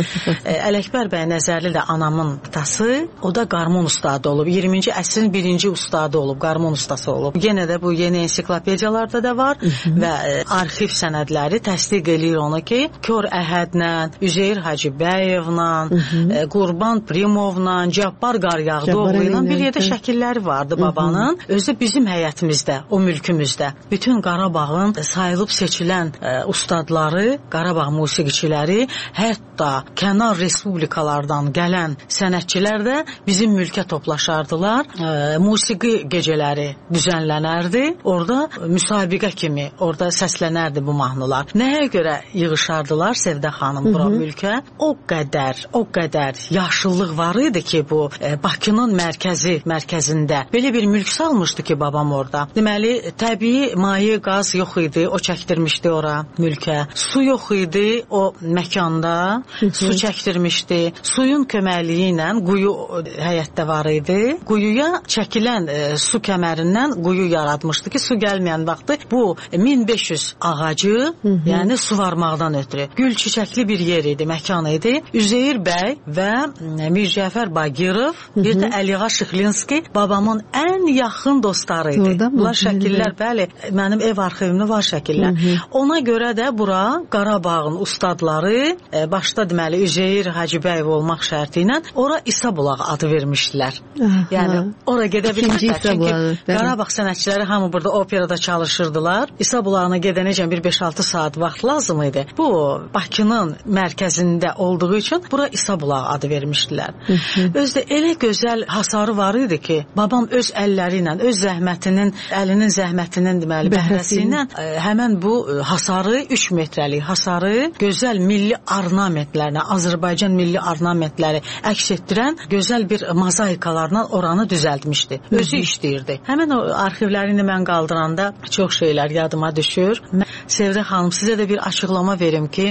Ələkbər bəy Nəzərli də anamın atası. O da qarmon ustadı olub. iyirminci əsrin birinci ustadı olub. Qarmon ustası olub. Yenə də bu yeni ensiklopediyalarda da var. Hı -hı. Və arxiv sənədləri təsdiq eləyir onu ki, Kör Əhədlə, Üzeyir Hacıbəyevlə, Qurban Primovla, Cabbar Qaryağdıoğlu ilə bir yerdə şəkilləri vardı babanın. Özü bizim həyətimizdə, o mülkümüzdə. Bütün Qarabağın sayılıb seçilən e, ustadları, Qarabağ musiqiçiləri, hətta kənar respublikalardan gələn sənətçilər də bizim mülkə toplaşardılar. E, musiqi gecələri düzənlənərdi. Orada müsabiqə kimi, orada səslənərdi bu mahnılar. Nəyə görə yığışardılar Sevdə xanım bura mülkə? O qədər, o qədər yaşıllıq var idi ki, bu e, Bakının mərkəzi, mərkəzində belə bir mülk salmışdı ki, babam orada. Deməli, təbii maye, qaz yox idi, o çəkdirmişdi ora mülkə. Su yox idi o məkanda, su çəkdirmişdi. Suyun köməkliyi ilə quyu həyətdə var idi. Quyuya çəkilən e, su kəmərindən quyu yaratmışdı ki, su gəlməyən vaxtı bu min beş yüz ağacı, Hı -hı. yəni suvarmaqdan ötürü. Gül çiçəkli bir yer idi, məkan idi. Üzeyir bəy və Mircəfər Bagirov, bir də Əliğa Şıxlinski babamın ən yaxın dostları idi. Bunlar şəkillər, bəli, mənim ev arxivimdə var şəkillər. Hı -hı. Ona görə də bura Qarabağın ustadları, e, başda deməli Üzeyir Hacıbəyov olmaq şərti ilə ora İsa Bulağı adı vermişdilər. Aha. Yəni ora gedə bilmirlər. Çünki Qarabağ sənətçiləri hamı burada operada çalışırdılar. İsa Bulağına gedənəcən bir beş altı saat vaxt lazım idi. Bu Bakının mərkəzində olduğu üçün bura İsa Bulağı adı vermişdilər. Özdə elə gözəl hasarı var idi ki, babam öz əlləri ilə, öz zəhmətinin, əlinin zəhmətinin deməli bəhrəsi ilə həmən bu hasarı, üç metrəlik hasarı gözəl milli ornamentlərlə, Azərbaycan milli ornamentləri əks etdirən gözəl bir mozaikalarla oranı düzəltmişdi. Özü işləyirdi. Həmən o arxivlərini mən qaldıranda çox şeylər yadıma düşür. Sevdə xanım, sizə də bir açıqlama verim ki,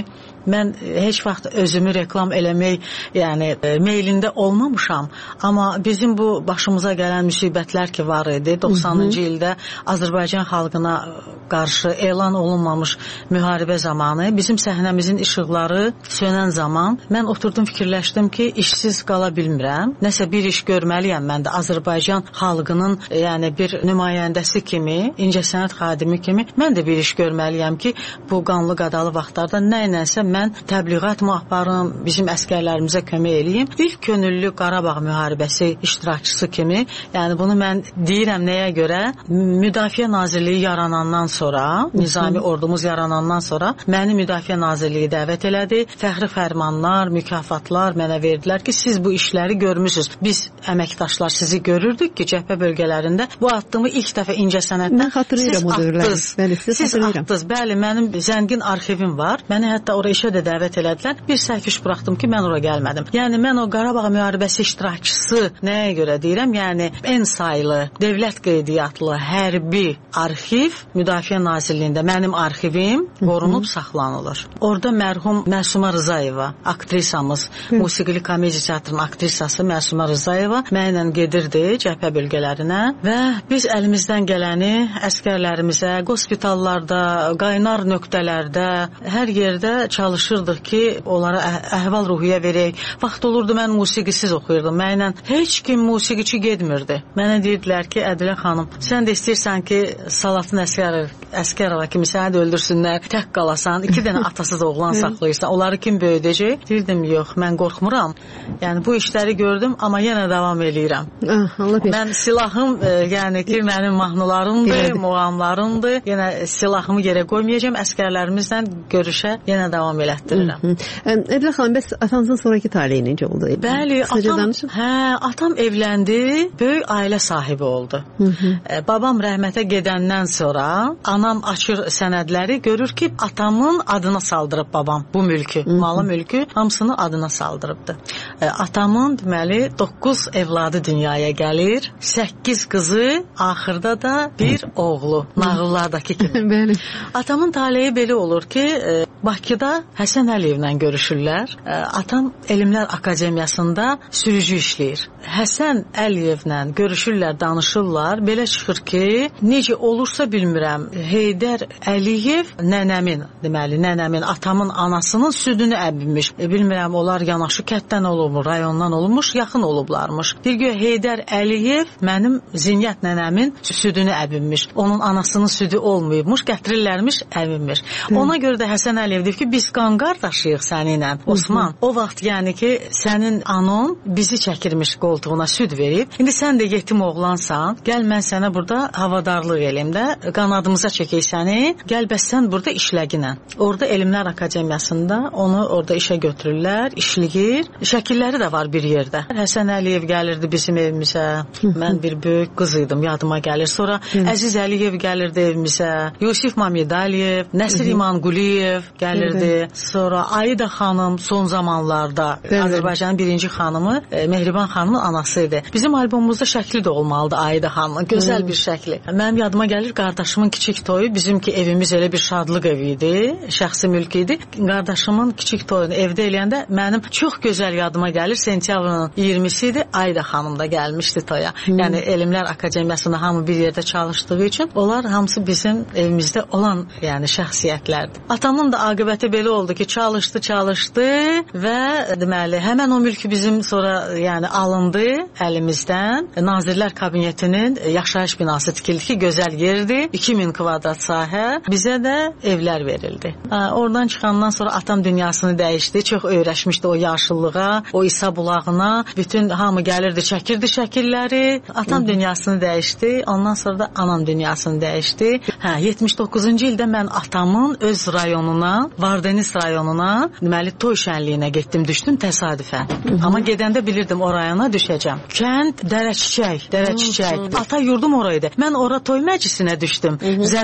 mən heç vaxt özümü reklam eləmək, yəni meylində olmamışam, amma bizim bu başımıza gələn müsibətlər ki var idi, doxsanıncı ildə Azərbaycan xalqına qarşı elan olunmamış müharibə zamanı bizim səhnəmizin işıqları sönən zaman mən oturdum, fikirləşdim ki, işsiz qala bilmirəm. Nəsə bir iş görməliyəm mən də Azərbaycan xalqının, yəni bir nümayəndəsi kimi, incəsənət xadimi kimi mən də bir iş görməliyəm ki, bu qanlı qadalı vaxtlarda nə ilənsə mən təbliğat mı aparım, bizim əskərlərimizə kömək eləyim. İlk könüllü Qarabağ müharibəsi iştirakçısı kimi, yəni bunu mən deyirəm nəyə görə? Müdafiə Nazirliyi yaranandan sonra, Nizami ordumuz yaranandan sonra məni Müdafiə Nazirliyi dəvət elədi. Fəxri fərmanlar, mükafatlar mənə verdilər ki, siz bu işləri görmüsünüz. Biz əməkdaşlar sizi görürdük ki, cəbhə bölgələrində bu addımı ilk dəfə incəsənətdən siz atdınız. Bəli, siz, siz atdınız. Bəli, mənim zəngin arxivim var. Məni hətta oraya işə də dəvət elədilər. Bir səhkiş buraxdım ki, mən ora gəlmədim. Yəni mən o Qarabağ müharibəsi iştirakçısı nəyə görə deyirəm? Yəni ən saylı dövlət qeydiyyatlı hərbi arxiv Müdafiə Nazirliyində mənim arxivim qorunub saxlanılır. Orada mərhum Məsuma Rızayeva, aktrisamız, musiqili komediya teatrının aktrisası Məsuma Rızayeva mənlə gedirdi cəbhə bölgələrinə və biz əlimizdən gələni əskərlərimizə, qospitallarda, qaynar nöqtələrdə, hər yerdə çalışırdıq ki, onlara əhval ruhiyyə verək. Vaxt olurdu, mən musiqisiz oxuyurdum. Mənlə heç kim musiqiçi getmirdi. Mənə deyirdilər ki, Ədilə xanım, sən də istəyirsən ki, Salatın Əskərov, Əskərova kimi səni də öldürsünlər, tək qalasan, iki dənə atasız oğlan saxlayırsan, onları kim böyüdəcək? Deyirdim, yox, mən qorxmuram. Yəni, bu işləri gördüm, amma yenə davam eləyirəm. Ah, mən silahım, e, yəni ki, mənim mahnılarımdır, muğamlarımdır. Yenə silahımı yerə qoymayacağım, əskərlərimizlə görüşə yenə davam elətdirirəm. Ədilə xanım, bəs atanızın sonraki taleyi necə oldu? Bəli, atam, hə, atam evləndi, böyük ailə sahibi oldu. Hı -hı. E, babam rəhmətə gedəndən sonra anam açır sənədləri, görür ki, atamın adına saldırıb babam bu mülkü, Hı -hı. malı mülkü hamısını adına saldırıbdı. E, atamın deməli doqquz evladı dünyaya gəlir, səkkiz qızı, axırda da bir oğlu, nağıllardakı kimi. Atamın taleyi belə olur ki, e, Bakıda Həsən Əliyevlə görüşürlər. E, atam Elmlər Akademiyasında sürücü işləyir. Həsən Əliyevlə görüşürlər, danışırlar. Belə çıxır ki, necə olursa bilmirəm, Heydər Əliyev nənəmin, deməli, nənəmin, atamın anasının südünü əbinmiş. E, bilmirəm, onlar yanaşı kətdən olubmuş, rayondan olmuş, yaxın olublarmış. Bir gün Heydər Əliyev mənim Zinyət nənəmin südünü əbinmiş. Onun anasının südü olmayıbmış, gətirirlərmiş, əbinmiş. Ona görə də Həsən Əliyev deyir ki, biz qan qardaşıyıq səninlə, Osman. O vaxt yəni ki, sənin anon bizi çəkirmiş qoltuğuna süd verib. İndi sən də yetim oğlansan, gəl mən sənə burada havadarlıq eləyim də, qanadımıza çəkək səni, gəl bəs sən burada işləginə. Orada Elmlər Akademiyasında onu orada işə götürürlər, işləyir. Şəkilləri də var bir yerdə. Həsən Əliyev gəlirdi bizim evimizə. Mən bir böyük qız idim, yadıma gəlir. Sonra Əziz Əliyev gəlirdi evimizə. Yusif Mamedaliyev, Nəsir İmanquliyev gəlirdi. Sonra Aida xanım son zamanlarda Azərbaycanın birinci xanımı, e, Mehriban xanımın anası idi. Bizim albomumuzda şəkli də olmalıdı Aida xanımın, gözəl bir şəkli. Mənim yadıma gəlir, qardaşımın kiçik toyu, bizimki evimiz elə bir şadlıq evi idi, şəxsi mülk idi. Qardaşımın kiçik toyunu evdə eləyəndə mənim çox gözəl yadıma gəlir, sentyabrın iyirmisi idi, Aida xanım da gəlmişdi toya. Hmm. Yəni Elmlər Akademiyasında hamı bir yerdə çalışdığı üçün onlar hamısı bizim evimizdə olan yəni şəxsiyyətlərdir. Atamın da aqibəti belə oldu ki, çalışdı, çalışdı və deməli həmən o mülkü bizim sonra yəni alındı əlimizdən. Nazirlər Kabinetinin yaşayış binası tikildi ki, gözəl yerdir. iki min kvadrat sahə. Bizə də evlər verildi. Ha, oradan çıxandan sonra atam dünyasını dəyişdi. Çox öyrəşmişdi o yaşıllığa, o İsa bulağına. Bütün hamı gəlirdi, çəkirdi şəkilləri. Atam Hı. dünyasını dəyişdi. Ondan sonra da anam dünyasını dəyişdi. Hə, yetmiş doqquzuncu ildə mən atamın öz rayonuna, Vardeniz rayonuna, deməli toy şənliyinə getdim, düşdüm təsadüfən. Hı -hı. Amma gedəndə bilirdim o rayona düşəcəm. Kənd Dərəçiçək, Dərəçiçək. Ata yurdum oraydı. Mən ora toy məclisinə düşdüm. Hı -hı.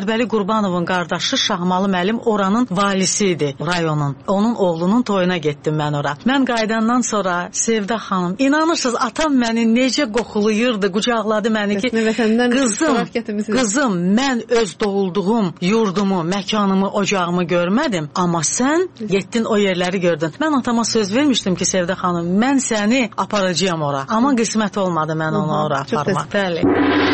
Sərbəli Qurbanovun qardaşı Şahmalı müəllim oranın valisi idi, rayonun. Onun oğlunun toyuna getdim mən ora. Mən qayıdandan sonra Sevda xanım, inanırsınız atam məni necə qoxulayırdı, qucaqladı məni ki, qızım, qızım, mən öz doğulduğum yurdumu, məkanımı, ocağımı görmədim, amma sən getdin o yerləri gördün. Mən atama söz vermişdim ki, Sevda xanım, mən səni aparacağam ora. Amma qismət olmadı mən onu ora aparmaq. Bəli.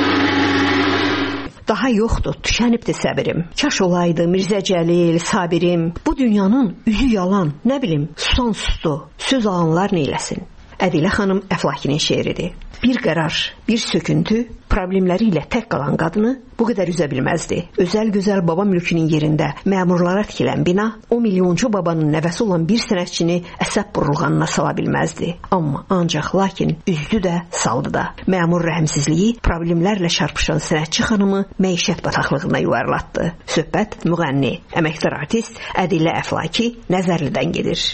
Daha yoxdur, tükənibdir səbirim. Kaş olaydı Mirzə Cəlil, Sabirim. Bu dünyanın üzü yalan, nə bilim, son sustu. Söz alanlar neyləsin? Ədilə xanım Əflakinin şeiridir. Bir qərar, bir söküntü, problemləri ilə tək qalan qadını bu qədər üzə bilməzdi. Özəl gözəl baba mülkünün yerində məmurlara tikilən bina o milyoncu babanın nəvəsi olan bir sənətçini əsəb burulğanına sala bilməzdi. Amma ancaq lakin üzdü də, saldı da. Məmur rəhmsizliyi problemlərlə çarpışan sənətçi xanımı məişət bataqlığına yuvarlatdı. Söhbət müğənni, əməkdar artist Ədilə Əflaki Nəzərlidən gedir.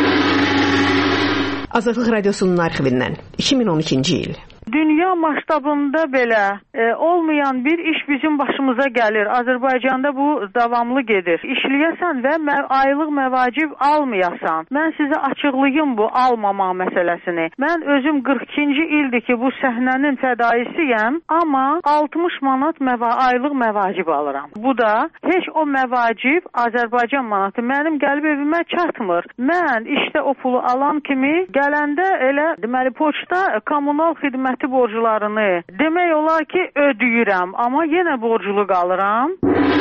Azadlıq Radiosunun arxivindən iki min on ikinci il. Dünya masштабında belə e, olmayan bir iş bizim başımıza gəlir. Azərbaycanda bu davamlı gedir. İşləyəsən və mə aylıq məvacib almayasan. Mən sizə açıqlayım bu almama məsələsini. Mən özüm qırx ikinci ildir ki, bu səhnənin fədaisiyəm, amma altmış manat məva aylıq məvacib alıram. Bu da heç o məvacib Azərbaycan manatı mənim gəlib evimə çatmır. Mən işdə o pulu alan kimi gələndə elə deməli poçta kommunal xidmət borcularını demək olar ki ödəyirəm, amma yenə borclu qalıram.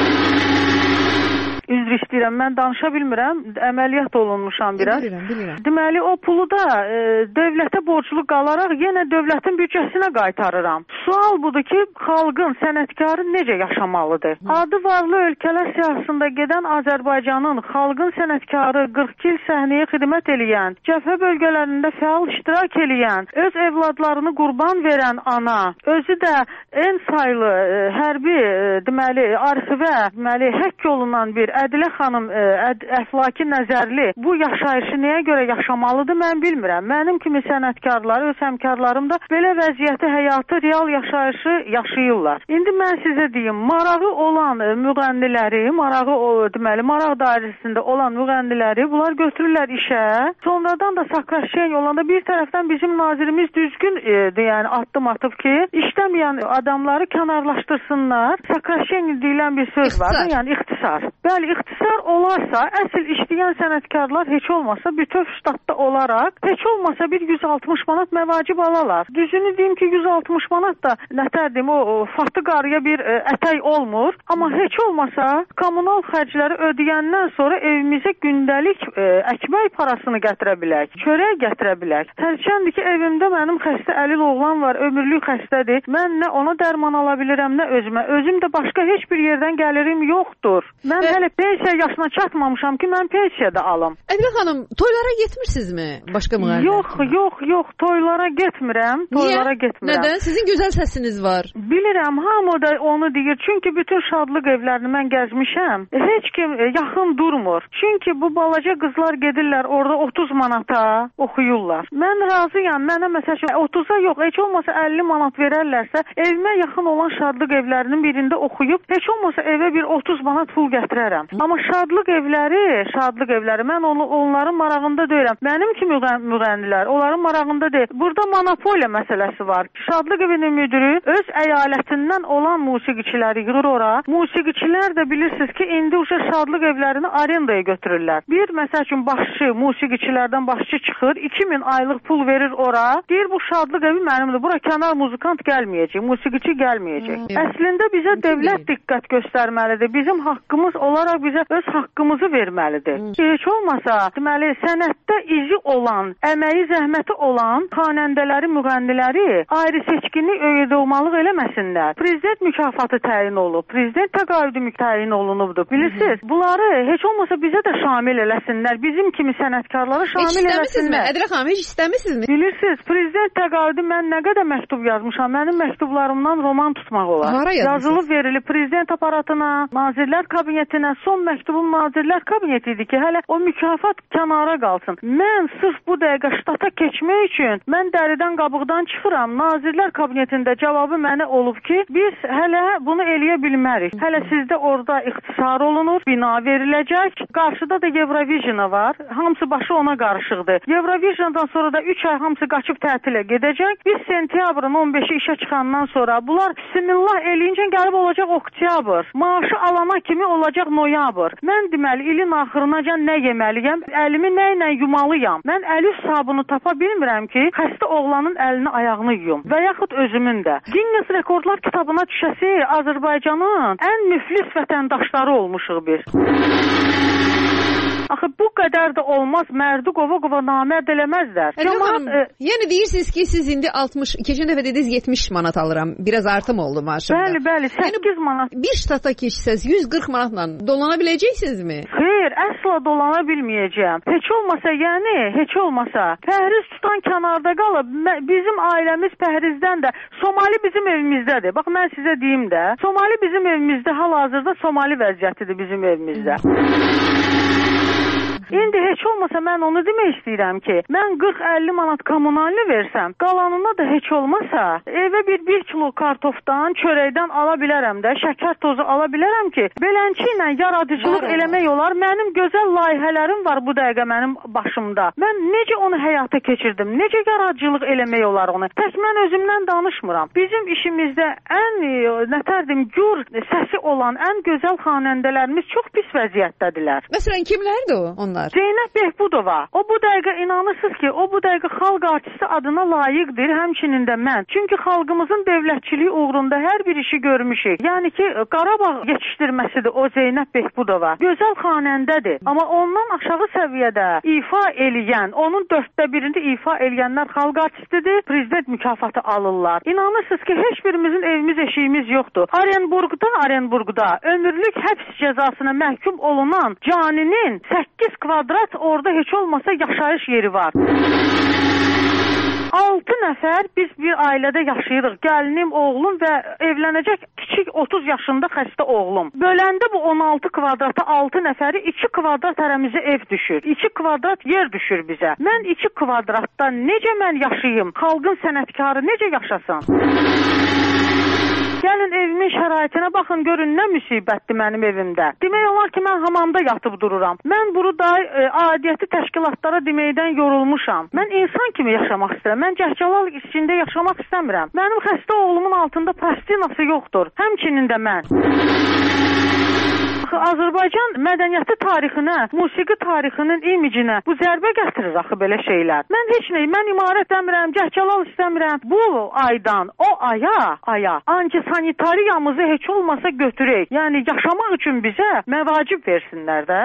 Üzr istəyirəm, mən danışa bilmirəm, əməliyyat olunmuşam biraz. Bilirəm, bilirəm. Deməli, o pulu da e, dövlətə borclu qalaraq yenə dövlətin büdcəsinə qaytarıram. Sual budur ki, xalqın, sənətkarı necə yaşamalıdır? Hı. Adı varlı ölkələr siyasında gedən Azərbaycanın xalqın sənətkarı qırx il səhnəyə xidmət eləyən, cəbhə bölgələrində fəal iştirak eləyən, öz evladlarını qurban verən ana, özü də en saylı e, hərbi, e, deməli, arxivə, deməli, həkk olunan bir Ədilə xanım Əd Əflaki Nəzərli bu yaşayışı nəyə görə yaşamalıdır, mən bilmirəm. Mənim kimi sənətkarlar, öz həmkarlarım da belə vəziyyəti, həyatı, real yaşayışı yaşayırlar. İndi mən sizə deyim, marağı olan müğənniləri, marağı o, deməli, maraq dairəsində olan müğənniləri bunlar götürürlər işə. Sonradan da Sakraşen olanda bir tərəfdən bizim nazirimiz düzgün e, yəni addım atıb ki, işləməyən adamları kənarlaşdırsınlar. Sakraşen deyilən bir söz var, yəni ixtisar. Bəli, ixtisar olarsa, əsl işləyən sənətkarlar heç olmasa bütöv ştatda olaraq, heç olmasa bir yüz altmış manat məvacib alalar. Düzünü deyim ki, yüz altmış manat da nətər deyim, o, o fatı qarıya bir e, ətək olmur. Amma heç olmasa kommunal xərcləri ödəyəndən sonra evimizə gündəlik e, əkmək parasını gətirə bilək, çörək gətirə bilək. Hərçəndir ki, evimdə mənim xəstə əlil oğlan var, ömürlük xəstədir. Mən nə ona dərman ala bilirəm, nə özümə. Özüm də başqa heç bir yerdən gəlirim yoxdur. Mən hələ pensiya yaşına çatmamışam ki, mən pensiya da alım. Ədilə xanım, toylara getmirsinizmi başqa müğənnilərlə? Yox, yox, yox, toylara getmirəm. Toylara Niyə? getmirəm. Nədən? Sizin gözəl səsiniz var. Bilirəm, hamı da onu deyir. Çünki bütün şadlıq evlərini mən gəzmişəm. Heç kim yaxın durmur. Çünki bu balaca qızlar gedirlər orada otuz manata oxuyurlar. Mən razıyam. Mənə məsələn otuza yox, heç olmasa əlli manat verərlərsə, evimə yaxın olan şadlıq evlərinin birində oxuyub, heç olmasa evə bir otuz manat pul gətirərəm. Amma şadlıq evləri, şadlıq evləri mən onu onların marağında deyirəm. Mənim kimi müğənnilər onların marağında deyil. Burada monopoliya məsələsi var. Şadlıq evinin müdürü öz əyalətindən olan musiqiçiləri yığır ora. Musiqiçilər də bilirsiniz ki, indi uşa şadlıq evlərini arendaya götürürlər. Bir məsəl üçün başçı, musiqiçilərdən başçı çıxır, iki min aylıq pul verir ora. Deyir bu şadlıq evi mənimdir. Bura kənar muzikant gəlməyəcək, musiqiçi gəlməyəcək. Hmm. Əslində bizə dövlət diqqət göstərməlidir. Bizim haqqımız olaraq bizə öz haqqımızı verməlidir. Hmm. Heç olmasa, deməli, sənətdə izi olan, əməyi zəhməti olan xanəndələri, müğənniləri ayrı seçkinlik öyrədilmalıq eləməsinlər. Prezident mükafatı təyin olub, prezident təqaüdü təyin olunubdur. Bilirsiniz, hmm. bunları heç olmasa bizə də şamil eləsinlər. Bizim kimi sənətkarlara şamil eləsinlər. Ədilə xanım, heç istəmirsizmi? Bilirsiniz, prezident təqaüdü mən nə qədər məktub yazmışam. Mənim məktublarımdan roman tutmaq olar. Yazılıb verilib prezident aparatına, nazirlər kabinetinə, son məktubum Nazirlər Kabineti idi ki, hələ o mükafat kənara qalsın. Mən sırf bu dəqiqə ştata keçmək üçün mən dəridən qabıqdan çıxıram. Nazirlər Kabinetində cavabı mənə olub ki, biz hələ bunu eləyə bilmərik. Hələ sizdə orada ixtisar olunur, bina veriləcək. Qarşıda da Eurovision var. Hamısı başı ona qarışıqdır. Eurovisiondan sonra da üç ay hamısı qaçıb tətilə gedəcək. Biz sentyabrın on beşi işə çıxandan sonra bunlar bismillah eləyincə gəlib olacaq oktyabr. Maaşı alana kimi olacaq noyabr. Mən deməli ilin axırınacan nə yeməliyəm? Əlimi nə ilə yumalıyam? Mən əl üst sabunu tapa bilmirəm ki, xəstə oğlanın əlini ayağını yuyum və yaxud özümün də. Guinness Rekordlar kitabına düşəsi Azərbaycanın ən müflis vətəndaşları olmuşuq biz. Axı bu qədər də olmaz, mərdi qova-qova namərd eləməzlər. Cəmaət, e, yəni deyirsiniz ki, siz indi altmış, keçən dəfə dediniz yetmiş manat alıram. Biraz artım oldu maaşımda. Bəli, bəli, səkkiz manat. Bir ştata keçsəz yüz qırx manatla dolana biləcəksinizmi? Xeyr, əsla dolana bilməyəcəm. Heç olmasa, yəni, heç olmasa pəhriz tutan kənarda qalıb. Bizim ailəmiz pəhrizdən də Somali bizim evimizdədir. Bax, mən sizə deyim də, Somali bizim evimizdə, hal-hazırda Somali vəziyyətidir bizim evimizdə. İndi heç olmasa mən onu demək istəyirəm ki, mən qırx əlli manat kommunalni versəm, qalanına da heç olmasa evə bir bir kilo kartofdan, çörəkdən ala bilərəm də, şəkər tozu ala bilərəm ki, beləncə ilə yaradıcılıq var, eləmək olar. Mənim gözəl layihələrim var bu dəqiqə mənim başımda. Mən necə onu həyata keçirdim, necə yaradıcılıq eləmək olar onu. Tək mən özümdən danışmıram. Bizim işimizdə ən, nətərdim, gür səsi olan ən gözəl xanəndələrimiz çox pis vəziyyətdədirlər. Məsələn, kimlərdir o onlar? Zeynəb Behbudova. O bu dəqiqə inanırsınız ki, o bu dəqiqə xalq artisti adına layiqdir, həmçinin də mən. Çünki xalqımızın dövlətçiliyi uğrunda hər bir işi görmüşük. Yəni ki, Qarabağ yetişdirməsidir o Zeynəb Behbudova. Gözəl xanəndədir. Amma ondan aşağı səviyyədə ifa eləyən, onun dörddə birində ifa eləyənlər xalq artistidir, prezident mükafatı alırlar. İnanırsınız ki, heç birimizin evimiz, eşiyimiz yoxdur. Arenburqda, Arenburqda ömürlük həbs cəzasına məhkum olunan caninin səkkiz kvadrat orada heç olmasa yaşayış yeri var. altı nəfər biz bir ailədə yaşayırıq. Gəlinim, oğlum və evlənəcək kiçik otuz yaşında xəstə oğlum. Böləndə bu on altı kvadrata altı nəfəri iki kvadrat hərəmizə ev düşür. iki kvadrat yer düşür bizə. Mən iki kvadratda necə mən yaşayım? Xalqın sənətkarı necə yaşasın? Gəlin evimin şəraitinə baxın, görün nə müsibətdir mənim evimdə. Demək olar ki, mən hamamda yatıb dururam. Mən burada e, adiyyəti təşkilatlara deməkdən yorulmuşam. Mən insan kimi yaşamaq istəyirəm. Mən cəhcəlal içində yaşamaq istəmirəm. Mənim xəstə oğlumun altında plastinası yoxdur. Həmçinin də mən. Azərbaycan mədəniyyəti tarixinə, musiqi tarixinin imicinə bu zərbə gətirir axı belə şeylər. Mən heç nə, mən imarət istəmirəm, cəhcəlal istəmirəm. Bu aydan o aya, aya antisanitariyamızı heç olmasa götürək. Yəni yaşamaq üçün bizə məvacib versinlər də.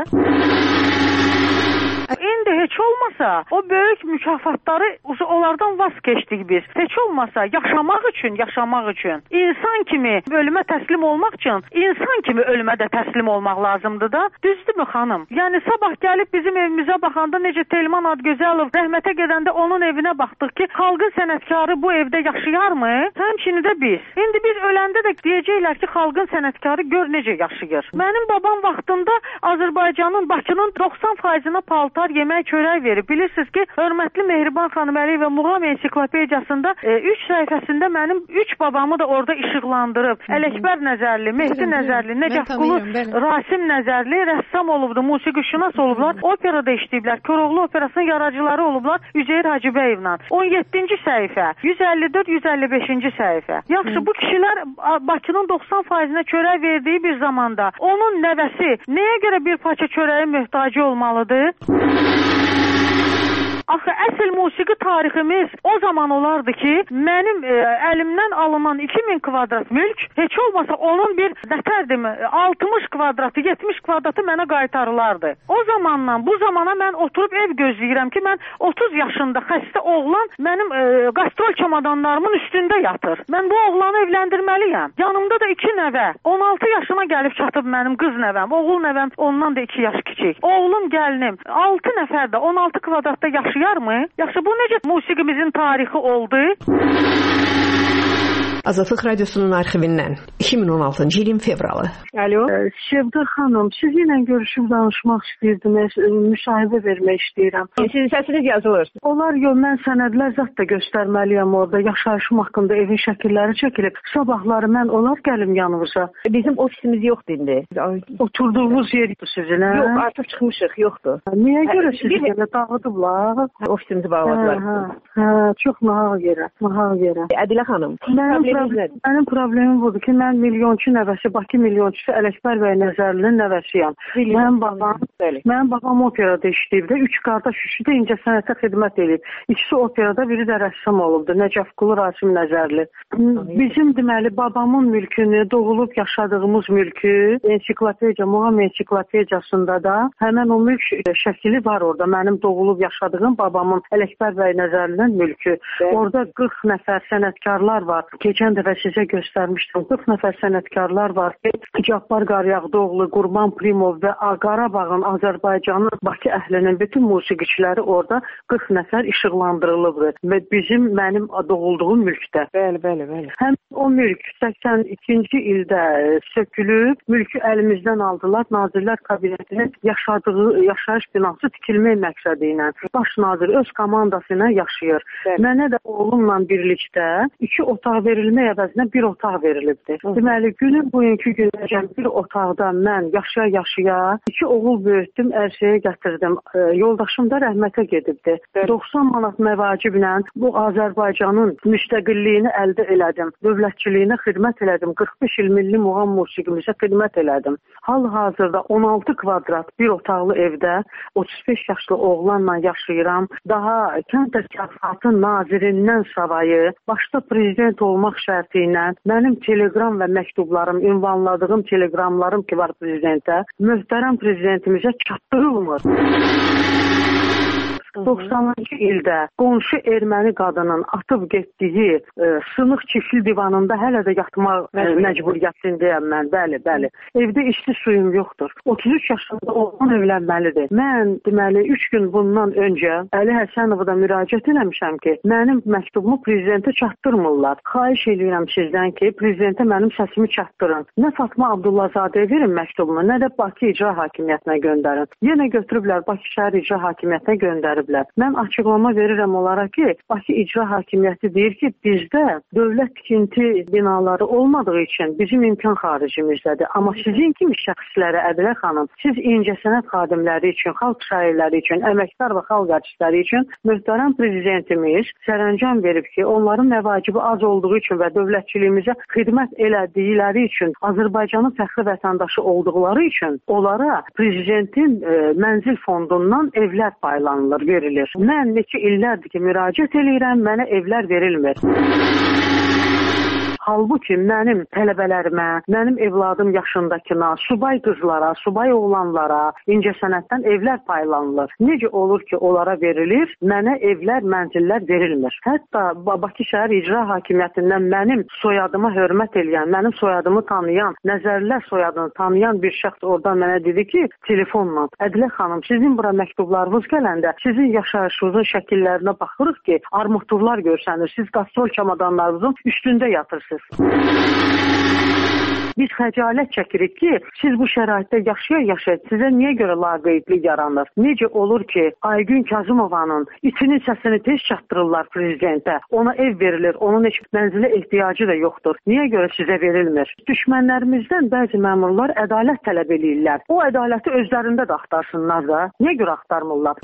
İndi heç olmasa o böyük mükafatları onlardan vaz keçdik biz. Heç olmasa yaşamaq üçün, yaşamaq üçün. İnsan kimi ölümə təslim olmaq üçün insan kimi ölümə də təslim olmaq lazımdır da. Düzdürmü xanım? Yəni sabah gəlib bizim evimizə baxanda necə Telman Adgözəlov rəhmətə gedəndə onun evinə baxdıq ki, xalqın sənətkarı bu evdə yaşayarmı? Həmçinin də biz. İndi biz öləndə də deyəcəklər ki, xalqın sənətkarı gör necə yaşayır. Mənim babam vaxtında Azərbaycanın, Bakının doxsan faizına paltar, yemək, çörək verib. Bilirsiniz ki, hörmətli Mehriban xanım Əliyeva Muğam ensiklopediyasında üç e, səhifəsində mənim üç babamı da orada işıqlandırıb. Ələkbər Nəzərli, Mehdi Nəzərli, Nəcəfqulu, Rasim Nəzərli rəssam olubdu, musiqişünas olublar, operada işləyiblər. Koroğlu operasının yaradıcıları olublar Üzeyir Hacıbəyevlə. on yeddinci səhifə, yüz əlli dörd yüz əlli beşinci səhifə. Yaxşı, bu kişilər Bakının doxsan faizinə çörək verdiyi bir zamanda onun nəvəsi nəyə görə bir parça çörəyə möhtacı olmalıdır? Axı əsl musiqi tariximiz o zaman olardı ki, mənim e, əlimdən alınan iki min kvadrat mülk heç olmasa onun bir nətərdim altmış kvadratı, yetmiş kvadratı mənə qaytarılardı. O zamandan bu zamana mən oturub ev gözləyirəm ki, mən otuz yaşında xəstə oğlan mənim e, qastrol çamadanlarımın üstündə yatır. Mən bu oğlanı evləndirməliyəm. Yanımda da iki nəvə. on altı yaşına gəlib çatıb mənim qız nəvəm. Oğul nəvəm ondan da iki yaş kiçik. Oğlum, gəlinim altı nəfər də on altı kvadratda yaşayarmı? Yaxşı, bu necə musiqimizin tarixi oldu? Azadlıq Radiosunun arxivindən iki min on altıncı ilin fevralı. Alo. Şevda xanım, sizinlə görüşüb danışmaq istəyirdim, müşahibə vermək istəyirəm. Sizin səsiniz yazılır. Onlar yox, mən sənədlər zət də göstərməliyəm orada. Yaşayışım haqqında evin şəkilləri çəkilib. Sabahları mən onlar gəlim yanınıza. Bizim ofisimiz yoxdur indi. Oturduğumuz yerdir sizin, hə? Yox, artıq çıxmışıq, yoxdur. Niyə görə sizi belə dağıdıblar? Ofisimizi bağladılar. Hə, hə, çox nahaq yerə, nahaq yerə. Ədilə xanım, probleminiz nədir? Mənim problemim budur ki, mən milyonçu nəvəsi, Bakı milyonçusu Ələkbər bəy Nəzərlinin nəvəsiyəm. Mənim babam, mənim babam operada işləyib də, üç qardaş üçü də incəsənətə xidmət edib. İkisi operada, biri də rəssam olubdu. Nəcəfqulu Rasim Nəzərli. Bizim deməli babamın mülkünü, doğulub yaşadığımız mülkü, ensiklopediya, Muğam ensiklopediyasında da həmin o mülk şəkili var orada. Mənim doğulub yaşadığım babamın Ələkbər bəy Nəzərlinin mülkü. Orada qırx nəfər sənətkarlar var. Keçən dəfə sizə göstərmişdim. qırx nəfər sənətkarlar var. Cabbar Qaryağdıoğlu, Qurban Primov və Qarabağın, Azərbaycanın, Bakı əhlinin bütün musiqiçiləri orada qırx nəfər işıqlandırılıbdır. Və bizim, mənim doğulduğum mülkdə. Bəli, bəli, bəli. Həm o mülk səksən ikinci ildə sökülüb, mülkü əlimizdən aldılar. Nazirlər Kabinetinin yaşadığı yaşayış binası tikilmək məqsədi ilə. Baş nazir öz komandası ilə yaşayır. Bəli. Mənə də oğlumla birlikdə iki otaq verilmək əvəzinə bir otaq verilibdir. Hı. Deməli, günün bugünkü günəcən bir otaqda mən yaşaya-yaşaya iki oğul böyütdüm, ərsəyə gətirdim. E, yoldaşım da rəhmətə gedibdi. Bəli. doxsan manat məvaciblə bu Azərbaycanın müstəqilliyini əldə elədim. Dövlətçiliyinə xidmət elədim. qırx beş il milli muğam musiqimizə xidmət elədim. Hal-hazırda on altı kvadrat bir otaqlı evdə otuz beş yaşlı oğlanla yaşayıram. Daha kənd təsərrüfatı nazirindən savayı, başda prezident olmaq şərti ilə mənim telegram və məktublarım, ünvanladığım telegramlarım ki var prezidentə, möhtərəm prezidentimizə çatdırılmır. doxsanıncı ildə qonşu erməni qadının atıb getdiyi e, sınıq çiftli divanında hələ də yatmaq e, məcburiyyətindəyəm mən. Bəli, bəli. Evdə içli suyum yoxdur. otuz üç yaşında oğlan evlənməlidir. Mən deməli üç gün bundan öncə Əli Həsənov'a da müraciət eləmişəm ki, mənim məktubumu prezidentə çatdırmırlar. Xahiş edirəm sizdən ki, prezidentə mənim səsimi çatdırın. Nə Fatma Abdullazadəyə verin məktubumu, nə də Bakı İcra Hakimiyyətinə göndərin. Yenə götürüblər Bakı şəhər İcra Hakimiyyətinə göndərib. Mən açıqlama verirəm onlara ki, Bakı İcra Hakimiyyəti deyir ki, bizdə dövlət tikinti binaları olmadığı üçün bizim imkan xaricimizdədir. Amma sizin kimi şəxslərə, Ədilə xanım, siz incəsənət xadimləri üçün, xalq şairləri üçün, əməkdar və xalq artistləri üçün möhtərəm prezidentimiz sərəncam verib ki, onların məvacibi az olduğu üçün və dövlətçiliyimizə xidmət elədikləri üçün, Azərbaycanın fəxri vətəndaşı olduqları üçün onlara prezidentin e, mənzil fondundan evlər paylanılır, verilir. Mən neçə illərdir ki, müraciət eləyirəm, mənə evlər verilmir. Halbuki mənim tələbələrimə, mənim evladım yaşındakına, subay qızlara, subay oğlanlara incəsənətdən evlər paylanılır. Necə olur ki, onlara verilir, mənə evlər, mənzillər verilmir. Hətta Bakı şəhər İcra Hakimiyyətindən mənim soyadıma hörmət eləyən, mənim soyadımı tanıyan, Nəzərlər soyadını tanıyan bir şəxs oradan mənə dedi ki, telefonla, Ədilə xanım, sizin bura məktublarınız gələndə, sizin yaşayışınızın şəkillərinə baxırıq ki, armaturlar görsənir, siz qastrol çamadanlarınızın üstündə yatırsınız. Biz xəcalət çəkirik ki, siz bu şəraitdə yaşaya-yaşaya sizə niyə görə laqeydlik yaranır? Necə olur ki, Aygün Kazımovanın itinin səsini tez çatdırırlar prezidentə, ona ev verilir, onun heç mənzilə ehtiyacı da yoxdur. Niyə görə sizə verilmir? Düşmənlərimizdən bəzi məmurlar ədalət tələb eləyirlər. O ədaləti özlərində də axtarsınlar da. Niyə görə axtarmırlar?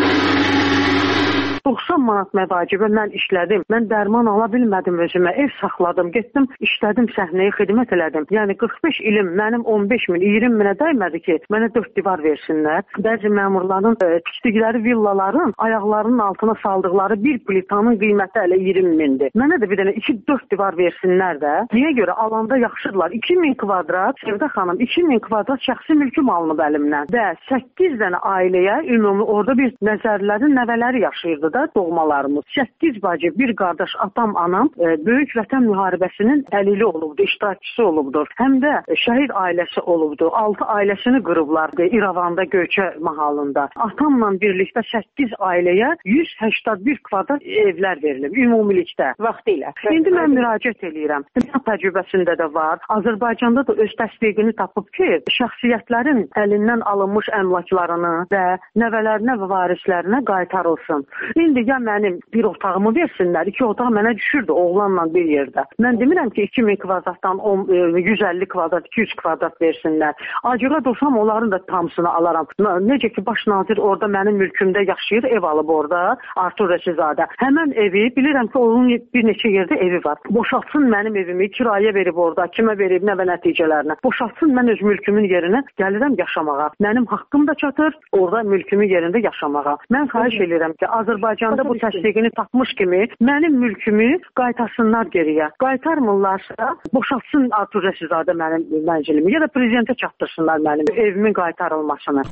doxsan manat məvacibə mən işlədim. Mən dərman ala bilmədim özümə. Ev saxladım, getdim, işlədim, səhnəyə xidmət elədim. Yəni qırx beş ilim mənim on beş min, iyirmi minə dəymədi ki, mənə dörd divar versinlər. Bəzi məmurların e, tikdikləri villaların ayaqlarının altına saldıqları bir plitanın qiyməti hələ iyirmi mindir. Mənə də bir dənə iki dörd divar versinlər də. Niyə görə? Alanda yaxşıdırlar. iki min kvadrat, Sevda xanım, iki min kvadrat şəxsi mülküm alınıb əlimdən. Və səkkiz dənə ailəyə ümumi orada bir Nəzərlərin nəvələri yaşayırdı olubdu da doğmalarımız. səkkiz bacı, bir qardaş, atam, anam e, Böyük Vətən müharibəsinin əlili olubdu, iştirakçısı olubdur. Həm də şəhid ailəsi olubdu. altı ailəsini qırıblardı İrəvanda Göyçə mahalında. Atamla birlikdə səkkiz ailəyə yüz səksən bir kvadrat evlər verilib ümumilikdə vaxtilə. İndi mən müraciət edirəm. Dünya təcrübəsində də var. Azərbaycanda da öz təsdiqini tapıb ki, şəxsiyyətlərin əlindən alınmış əmlaklarını və nəvələrinə və varislərinə qaytarılsın. İndi ya mənim bir otağımı versinlər, iki otaq mənə düşürdü oğlanla bir yerdə. Mən demirəm ki, iki min kvadratdan yüz əlli kvadrat, iki yüz kvadrat versinlər. Acığa dursam onların da tamsını alaram. Necə ki, baş nazir orada mənim mülkümdə yaşayır, ev alıb orada, Artur Rəsizadə. Həmən evi, bilirəm ki, onun bir neçə yerdə evi var. Boşaltsın mənim evimi, kiraya verib orada, kimə verib, nə və nəticələrinə. Boşaltsın mən öz mülkümün yerinə gəlirəm yaşamağa. Mənim haqqım da çatır, orada mülkümün yerində yaşamağa. Mən xahiş edirəm ki, Azərbaycanda bu təsdiqini tapmış kimi mənim mülkümü qaytarsınlar geriyə. Qaytarmırlarsa, boşaltsın Artur Rəsizadə mənim mənzilimi ya da prezidentə çatdırsınlar mənim evimin qaytarılmasını.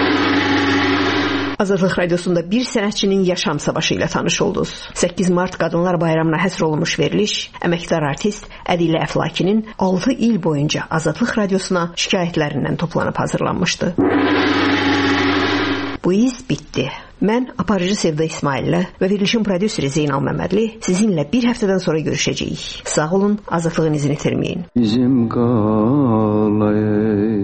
Azadlıq Radiosunda bir sənətçinin yaşam savaşı ilə tanış oldunuz. səkkiz mart Qadınlar Bayramına həsr olunmuş veriliş, əməkdar artist Ədilə Əflakinin altı il boyunca Azadlıq Radiosuna şikayətlərindən toplanıb hazırlanmışdı. Bu iz bitdi. Mən aparıcı Sevda İsmaillə və verilişin prodüseri Zeynal Məmmədli sizinlə bir həftədən sonra görüşəcəyik. Sağ olun, azadlığın izini itirməyin. Bizim qalay